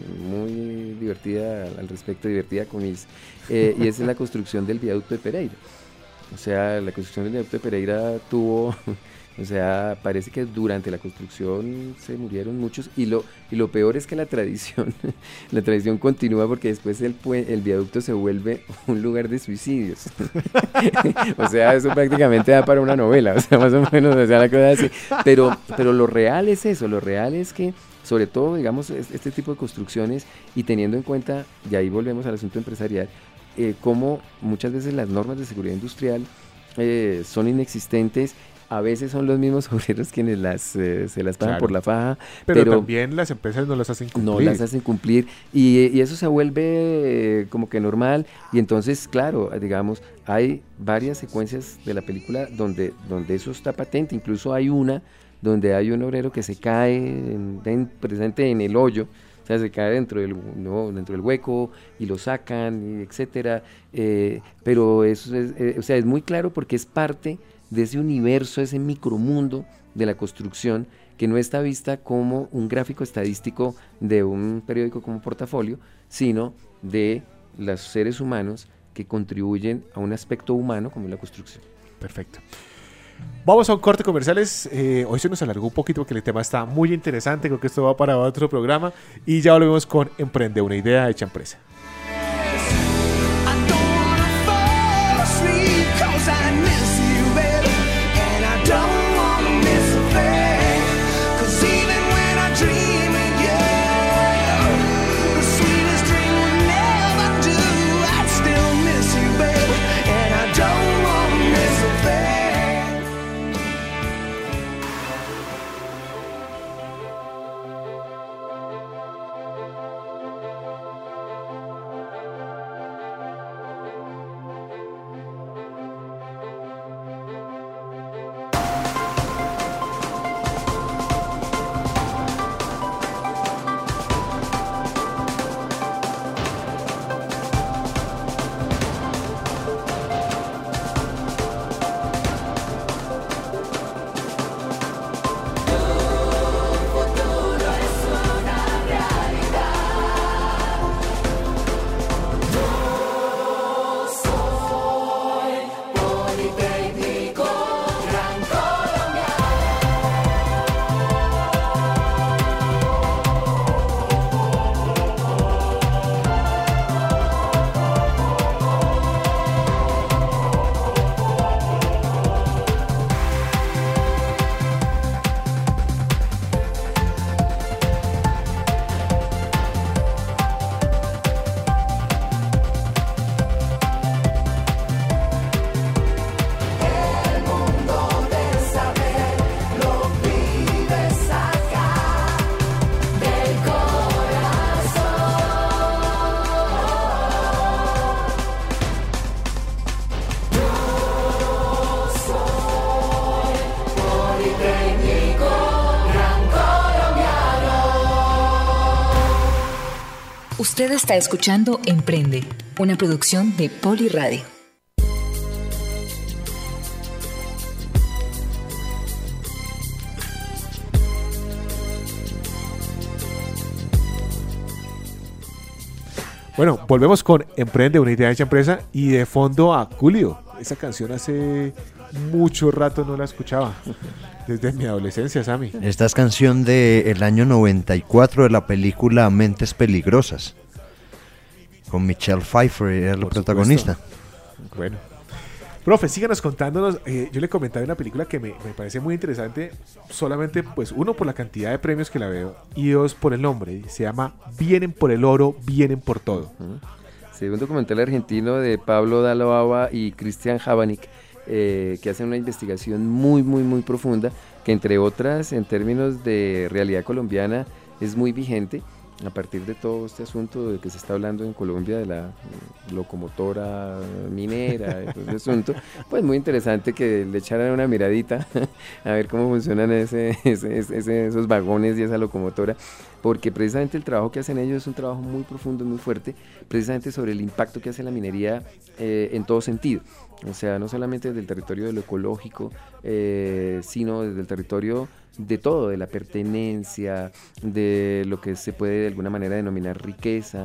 muy divertida al respecto, divertida con mis, eh, y es la construcción del viaducto de Pereira. O sea, la construcción del viaducto de Pereira tuvo O sea, parece que durante la construcción se murieron muchos y lo, y lo peor es que la tradición, la tradición continúa porque después el, el viaducto se vuelve un lugar de suicidios. O sea, eso prácticamente da para una novela, o sea, más o menos, o sea, la cosa así. Pero, pero lo real es eso, lo real es que, sobre todo, digamos, este tipo de construcciones y teniendo en cuenta, y ahí volvemos al asunto empresarial, eh, cómo muchas veces las normas de seguridad industrial eh, son inexistentes. A veces son los mismos obreros quienes las, eh, se las pagan Claro. por la faja. Pero, Pero también las empresas no las hacen cumplir. no las hacen cumplir y, y eso se vuelve eh, como que normal y entonces, claro, digamos, hay varias secuencias de la película donde, donde eso está patente, incluso hay una donde hay un obrero que se cae en, en, presente en el hoyo, o sea, se cae dentro del, no, dentro del hueco y lo sacan, y etcétera, eh, pero eso es, eh, o sea, es muy claro porque es parte de ese universo, ese micromundo de la construcción que no está vista como un gráfico estadístico de un periódico como Portafolio, sino de los seres humanos que contribuyen a un aspecto humano como la construcción. Perfecto. Vamos a un corte comerciales. Eh, hoy se nos alargó un poquito porque el tema está muy interesante. Creo que esto va para otro programa. Y ya volvemos con Emprende, una idea hecha empresa. Usted está escuchando Emprende, una producción de Poli Radio. Bueno, volvemos con Emprende, una idea hecha empresa. Y de fondo a Julio. Esa canción hace mucho rato no la escuchaba. Desde mi adolescencia, Sammy. Esta es canción del año noventa y cuatro de la película Mentes Peligrosas. Con Michelle Pfeiffer, era el Por protagonista. supuesto. Bueno. Profe, síganos contándonos. Eh, yo le comentaba una película que me, me parece muy interesante. Solamente, pues, uno, por la cantidad de premios que la veo. Y dos, por el nombre. Se llama Vienen por el oro, vienen por todo. Sí, un documental argentino de Pablo Dalobaba y Cristian Javanik. Eh, que hacen una investigación muy, muy, muy profunda, que entre otras, en términos de realidad colombiana, es muy vigente, a partir de todo este asunto de que se está hablando en Colombia de la locomotora minera, de todo ese asunto, pues muy interesante que le echaran una miradita a ver cómo funcionan ese, ese, ese, esos vagones y esa locomotora, porque precisamente el trabajo que hacen ellos es un trabajo muy profundo, muy fuerte, precisamente sobre el impacto que hace la minería eh, en todo sentido. O sea, no solamente desde el territorio de lo ecológico, eh, sino desde el territorio de todo, de la pertenencia, de lo que se puede de alguna manera denominar riqueza,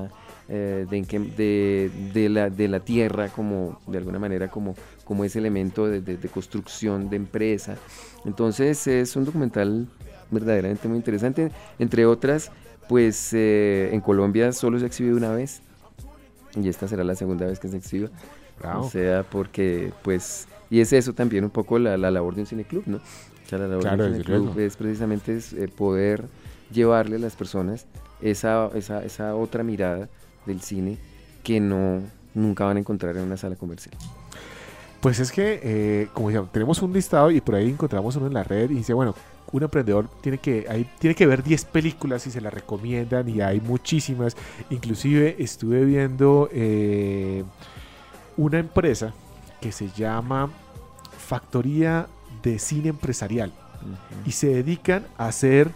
eh, de, en qué- de, de la, de la tierra como, de alguna manera, como, como ese elemento de, de- de construcción de empresa. Entonces es un documental verdaderamente muy interesante, entre otras, pues eh, en Colombia solo se ha exhibido una vez, y esta será la segunda vez que se exhiba. Bravo. O sea, porque, pues, y es eso también un poco la, la labor de un cineclub, ¿no? O sea, la labor Claro, de un desde cineclub luego. es precisamente es, eh, poder llevarle a las personas esa, esa, esa otra mirada del cine que no nunca van a encontrar en una sala comercial. Pues es que, eh, como decíamos, tenemos un listado y por ahí encontramos uno en la red y dice, bueno, un emprendedor tiene que, ahí, tiene que ver diez películas y se las recomiendan y hay muchísimas. Inclusive estuve viendo eh, una empresa que se llama Factoría de Cine Empresarial y se dedican a hacer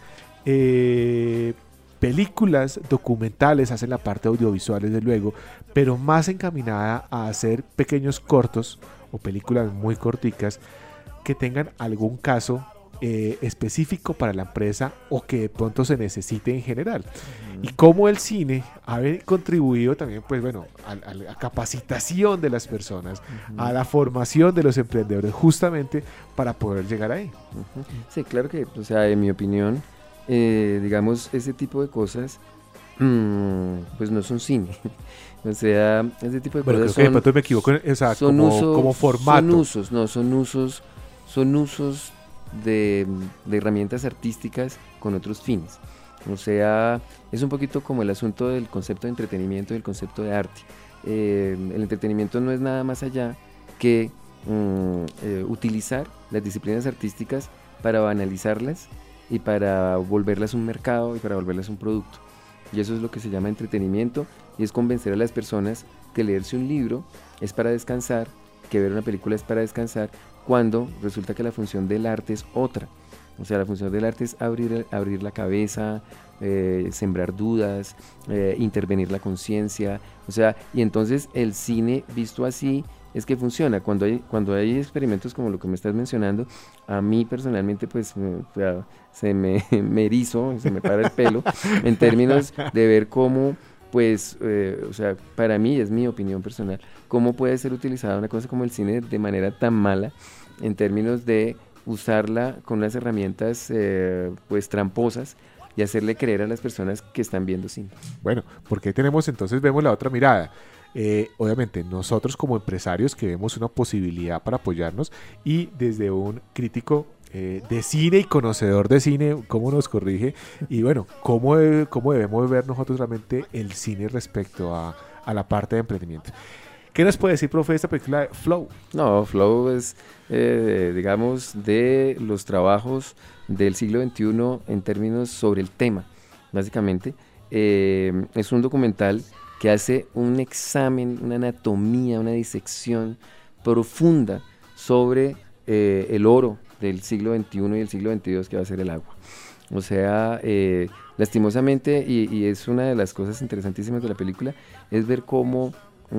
eh, películas documentales, hacen la parte audiovisual desde luego, pero más encaminada a hacer pequeños cortos o películas muy corticas que tengan algún caso eh, específico para la empresa o que de pronto se necesite en general. Y cómo el cine ha ve- contribuido también, pues bueno, a, a la capacitación de las personas, a la formación de los emprendedores, justamente para poder llegar ahí. Ujú. Sí, claro que, o sea, en mi opinión, eh, digamos, ese tipo de cosas, mm, pues no son cine. O sea, ese tipo de Bueno, creo cosas que de son, pronto me equivoco, o sea, son como, usos, como formato. son usos, no, son usos, son usos de, de herramientas artísticas con otros fines. O sea, es un poquito como el asunto del concepto de entretenimiento y el concepto de arte. Eh, el entretenimiento no es nada más allá que mm, eh, utilizar las disciplinas artísticas para banalizarlas y para volverlas un mercado y para volverlas un producto. Y eso es lo que se llama entretenimiento, y es convencer a las personas que leerse un libro es para descansar, que ver una película es para descansar, cuando resulta que la función del arte es otra. O sea, la función del arte es abrir, abrir la cabeza, eh, sembrar dudas, eh, intervenir la conciencia. O sea, y entonces el cine visto así es que funciona. Cuando hay, cuando hay experimentos como lo que me estás mencionando, a mí personalmente pues me- o sea, se me, me erizo, se me para el pelo en términos de ver cómo, pues, eh, o sea, para mí, es mi opinión personal, cómo puede ser utilizada una cosa como el cine de manera tan mala en términos de usarla con unas herramientas eh, pues tramposas y hacerle creer a las personas que están viendo cine. Bueno, porque ahí tenemos entonces, vemos la otra mirada. Eh, obviamente nosotros como empresarios que vemos una posibilidad para apoyarnos y desde un crítico eh, de cine y conocedor de cine, cómo nos corrige y bueno, cómo, debe- cómo debemos ver nosotros realmente el cine respecto a, a la parte de emprendimiento. ¿Qué nos puede decir, profe, de esta película de Flow? No, Flow es, eh, digamos, de los trabajos del siglo veintiuno en términos sobre el tema, básicamente. Eh, es un documental que hace un examen, una anatomía, una disección profunda sobre eh, el oro del siglo veintiuno y el siglo veintidós, que va a ser el agua. O sea, eh, lastimosamente, y, y es una de las cosas interesantísimas de la película, es ver cómo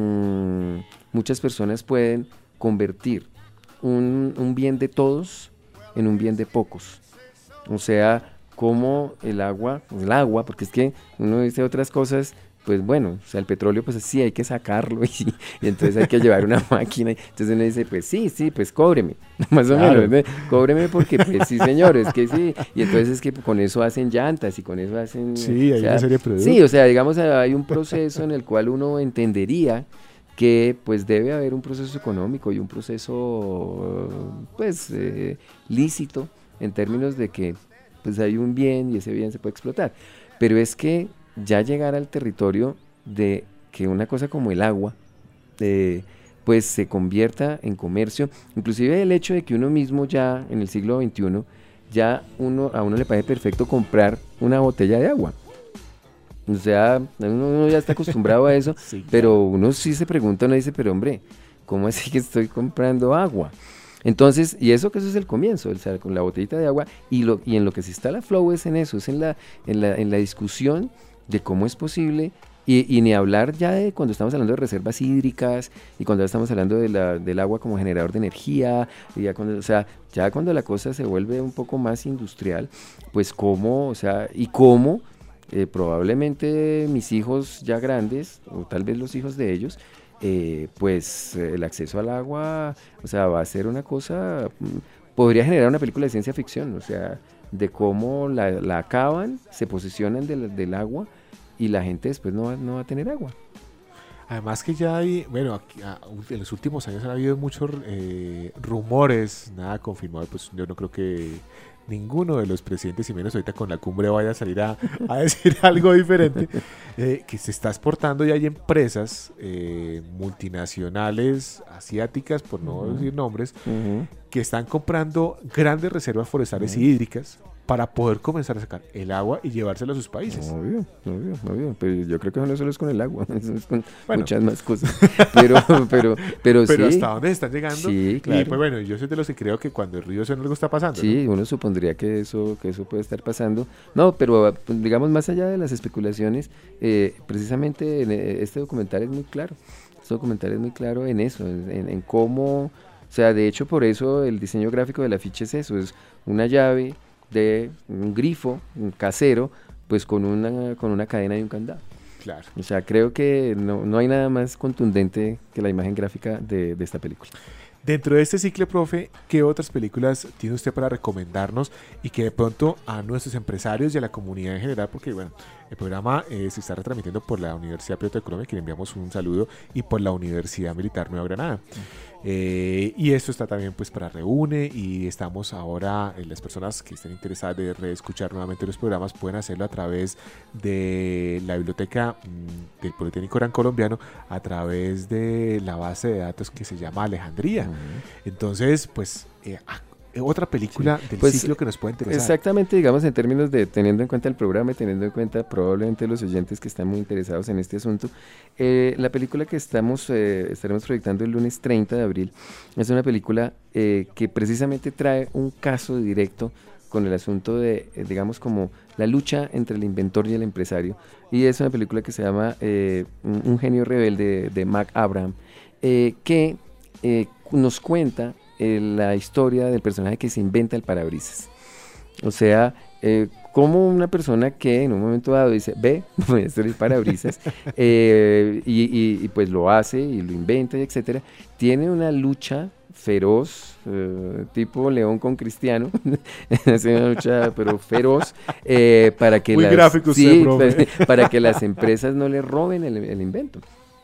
mm, muchas personas pueden convertir un, un bien de todos en un bien de pocos. O sea, cómo el agua, pues el agua, porque es que uno dice otras cosas, pues bueno, o sea, el petróleo, pues sí, hay que sacarlo y, y entonces hay que llevar una máquina. Y entonces uno dice, pues sí, sí, pues cóbreme, más o Claro. menos, ¿no? Cóbreme porque, pues sí, señor, es que sí. Y entonces es que con eso hacen llantas y con eso hacen... Sí, o hay sea, una serie de productos. sí, o sea, digamos, hay un proceso en el cual uno entendería que pues debe haber un proceso económico y un proceso, pues, eh, lícito en términos de que pues hay un bien y ese bien se puede explotar. Pero es que ya llegar al territorio de que una cosa como el agua eh, pues se convierta en comercio, inclusive el hecho de que uno mismo ya en el siglo veintiuno ya uno, a uno le parece perfecto comprar una botella de agua. O sea, uno, uno ya está acostumbrado a eso, Sí, pero uno sí se pregunta, uno dice, pero hombre, ¿cómo así que estoy comprando agua? Entonces, y eso que eso es el comienzo, o sea, con la botellita de agua, y, lo, y en lo que se instala Flow es en eso, es en la, en la, en la discusión de cómo es posible, y, y ni hablar ya de cuando estamos hablando de reservas hídricas, y cuando estamos hablando de la, del agua como generador de energía, y ya cuando, o sea, ya cuando la cosa se vuelve un poco más industrial, pues cómo, o sea, y cómo eh, probablemente mis hijos ya grandes, o tal vez los hijos de ellos, eh, pues eh, el acceso al agua, o sea, va a ser una cosa, mm, podría generar una película de ciencia ficción, o sea, de cómo la, la acaban, se posicionan del, del agua y la gente después no va, no va a tener agua. Además que ya hay, bueno, aquí, a, en los últimos años han habido muchos eh, rumores, nada confirmado, pues yo no creo que ninguno de los presidentes, y menos ahorita con la cumbre, vaya a salir a, a decir algo diferente, eh, que se está exportando y hay empresas eh, multinacionales, asiáticas, por no uh-huh. decir nombres, uh-huh. que están comprando grandes reservas forestales uh-huh. y hídricas para poder comenzar a sacar el agua y llevárselo a sus países. Obvio, obvio, obvio. Pero yo creo que eso no solo es con el agua, eso es con bueno. muchas más cosas. Pero, pero, pero, pero sí. ¿hasta dónde están llegando? Sí, claro. Y pues bueno, yo soy de los que creo que cuando el río suena algo está pasando. Sí, ¿no? uno supondría que eso, que eso puede estar pasando. No, pero digamos, más allá de las especulaciones, eh, precisamente en este documental es muy claro. Este documental es muy claro en eso, en, en cómo, o sea, de hecho por eso el diseño gráfico del afiche es eso, es una llave de un grifo, un casero, pues con una, con una cadena y un candado. Claro. O sea, creo que no, no hay nada más contundente que la imagen gráfica de, de esta película. Dentro de este ciclo, profe, ¿qué otras películas tiene usted para recomendarnos y que de pronto a nuestros empresarios y a la comunidad en general, porque bueno, el programa eh, se está retransmitiendo por la Universidad Piloto de Colombia, que le enviamos un saludo, y por la Universidad Militar Nueva Granada. Eh, y esto está también pues para Reúne, y estamos ahora, eh, las personas que estén interesadas de reescuchar nuevamente los programas pueden hacerlo a través de la biblioteca mmm, del Politécnico Gran Colombiano, a través de la base de datos que se llama Alejandría. Uh-huh. Entonces, pues, eh, otra película sí. del pues, ciclo que nos puede interesar. Exactamente, digamos, en términos de teniendo en cuenta el programa y teniendo en cuenta probablemente los oyentes que están muy interesados en este asunto, eh, la película que estamos eh, estaremos proyectando el lunes treinta de abril es una película eh, que precisamente trae un caso directo con el asunto de, eh, digamos, como la lucha entre el inventor y el empresario, y es una película que se llama eh, un, un genio rebelde de Mac Abraham, eh, que eh, nos cuenta Eh, la historia del personaje que se inventa el parabrisas. O sea, eh, como una persona que en un momento dado dice, ve, voy a hacer el parabrisas, eh, y, y, y pues lo hace y lo inventa y etcétera, tiene una lucha feroz, eh, tipo León con Cristiano, es una lucha pero feroz, eh, para que Muy las, gráfico sí, usted, profe. para, para que las empresas no le roben el, el invento.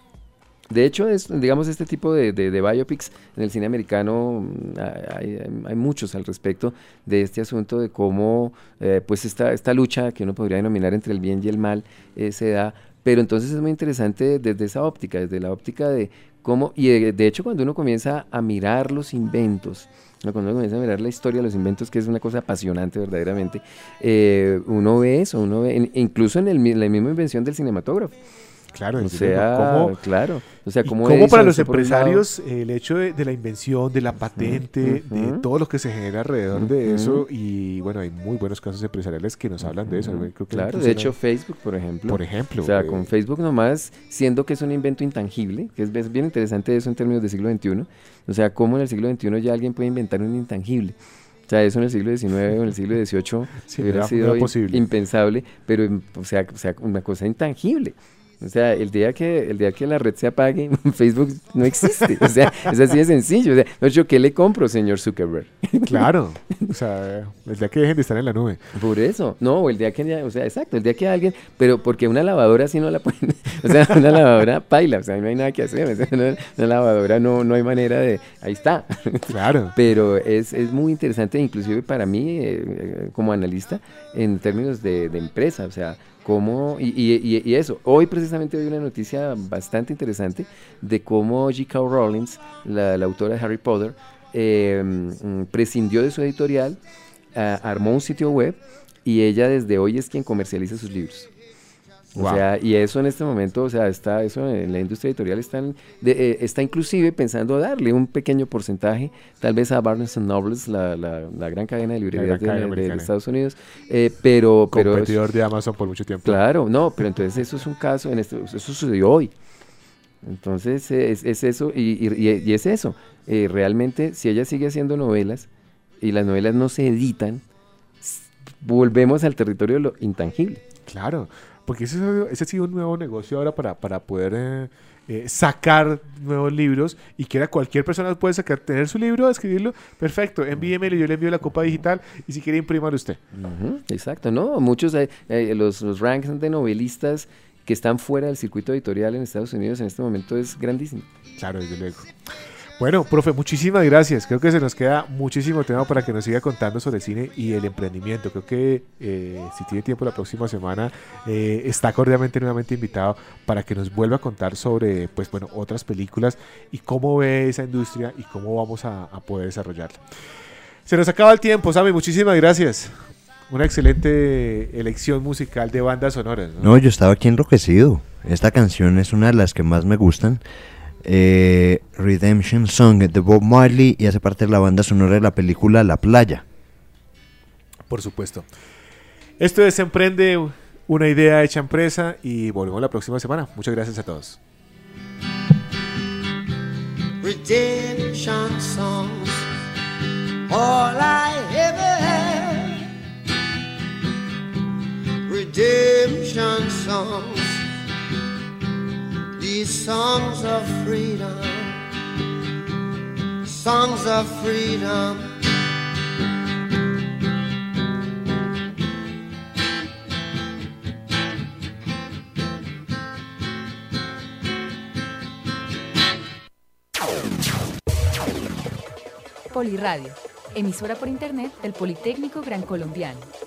De hecho, es, digamos, este tipo de, de, de biopics en el cine americano, hay, hay muchos al respecto de este asunto de cómo eh, pues esta, esta lucha que uno podría denominar entre el bien y el mal eh, se da, pero entonces es muy interesante desde esa óptica, desde la óptica de cómo, y de, de hecho cuando uno comienza a mirar los inventos, cuando uno comienza a mirar la historia de los inventos, que es una cosa apasionante verdaderamente, eh, uno ve eso, uno ve, en, incluso en el, la misma invención del cinematógrafo. Claro, o sea, ¿cómo, claro, o sea, ¿cómo, cómo para los empresarios el hecho de, de la invención, de la patente, uh-huh. de todo lo que se genera alrededor uh-huh. de eso? Y bueno, hay muy buenos casos empresariales que nos hablan uh-huh. de eso. Creo que claro, de hecho Facebook, por ejemplo. Por ejemplo. O sea, eh, con Facebook nomás, siendo que es un invento intangible, que es, es bien interesante eso en términos del siglo veintiuno, o sea, cómo en el siglo veintiuno ya alguien puede inventar un intangible. O sea, eso en el siglo diecinueve o en el siglo dieciocho sí, hubiera sido in, impensable, pero o sea, o sea, una cosa intangible. O sea, el día que el día que la red se apague, Facebook no existe. O sea, es así de sencillo. O sea, no, yo, ¿qué le compro, señor Zuckerberg? Claro. O sea, el día que dejen de estar en la nube. Por eso. No, el día que ya, o sea, exacto, el día que alguien, pero porque una lavadora sí no la pueden, o sea, una lavadora paila, o sea, no hay nada que hacer. O sea, una, una lavadora no, no hay manera de, ahí está. Claro. Pero es, es muy interesante, inclusive para mí, eh, como analista, en términos de, de empresa, o sea, cómo, y, y, y eso, hoy precisamente hoy una noticia bastante interesante de cómo J K Rowling, la, la autora de Harry Potter, eh, prescindió de su editorial, uh, armó un sitio web y ella desde hoy es quien comercializa sus libros. O wow. sea, y eso en este momento, o sea, está eso en la industria editorial está, de, eh, está inclusive pensando darle un pequeño porcentaje, tal vez a Barnes and Noble, la, la, la gran cadena de librerías de, de, de Estados Unidos, eh, pero... Competidor pero, de Amazon por mucho tiempo. Claro, no, pero entonces eso es un caso, en este, eso sucedió hoy. Entonces es, es eso, y, y, y es eso, eh, realmente si ella sigue haciendo novelas, y las novelas no se editan, volvemos al territorio de lo intangible. Claro, porque ese, ese ha sido un nuevo negocio ahora para, para poder eh, eh, sacar nuevos libros y que ahora cualquier persona puede sacar, tener su libro, escribirlo, perfecto, envíemelo, yo le envío la copia digital y si quiere imprímalo usted. Uh-huh, exacto, ¿no? Muchos, eh, eh, los, los ranks de novelistas que están fuera del circuito editorial en Estados Unidos en este momento es grandísimo. Claro, desde luego. Bueno, profe, muchísimas gracias. Creo que se nos queda muchísimo tema para que nos siga contando sobre el cine y el emprendimiento. Creo que eh, si tiene tiempo la próxima semana eh, está cordialmente nuevamente invitado para que nos vuelva a contar sobre, pues bueno, otras películas y cómo ve esa industria y cómo vamos a, a poder desarrollarla. Se nos acaba el tiempo, Sammy, muchísimas gracias. Una excelente elección musical de bandas sonoras, ¿no? No, yo estaba aquí enloquecido. Esta canción es una de las que más me gustan. Eh, Redemption Song de Bob Marley y hace parte de la banda sonora de la película La Playa. Por supuesto. Esto es Emprende, una idea hecha empresa y volvemos la próxima semana. Muchas gracias a todos. Redemption songs, all I ever had. Redemption songs, these songs of freedom, songs of freedom. Poliradio, emisora por internet del Politécnico Gran Colombiano.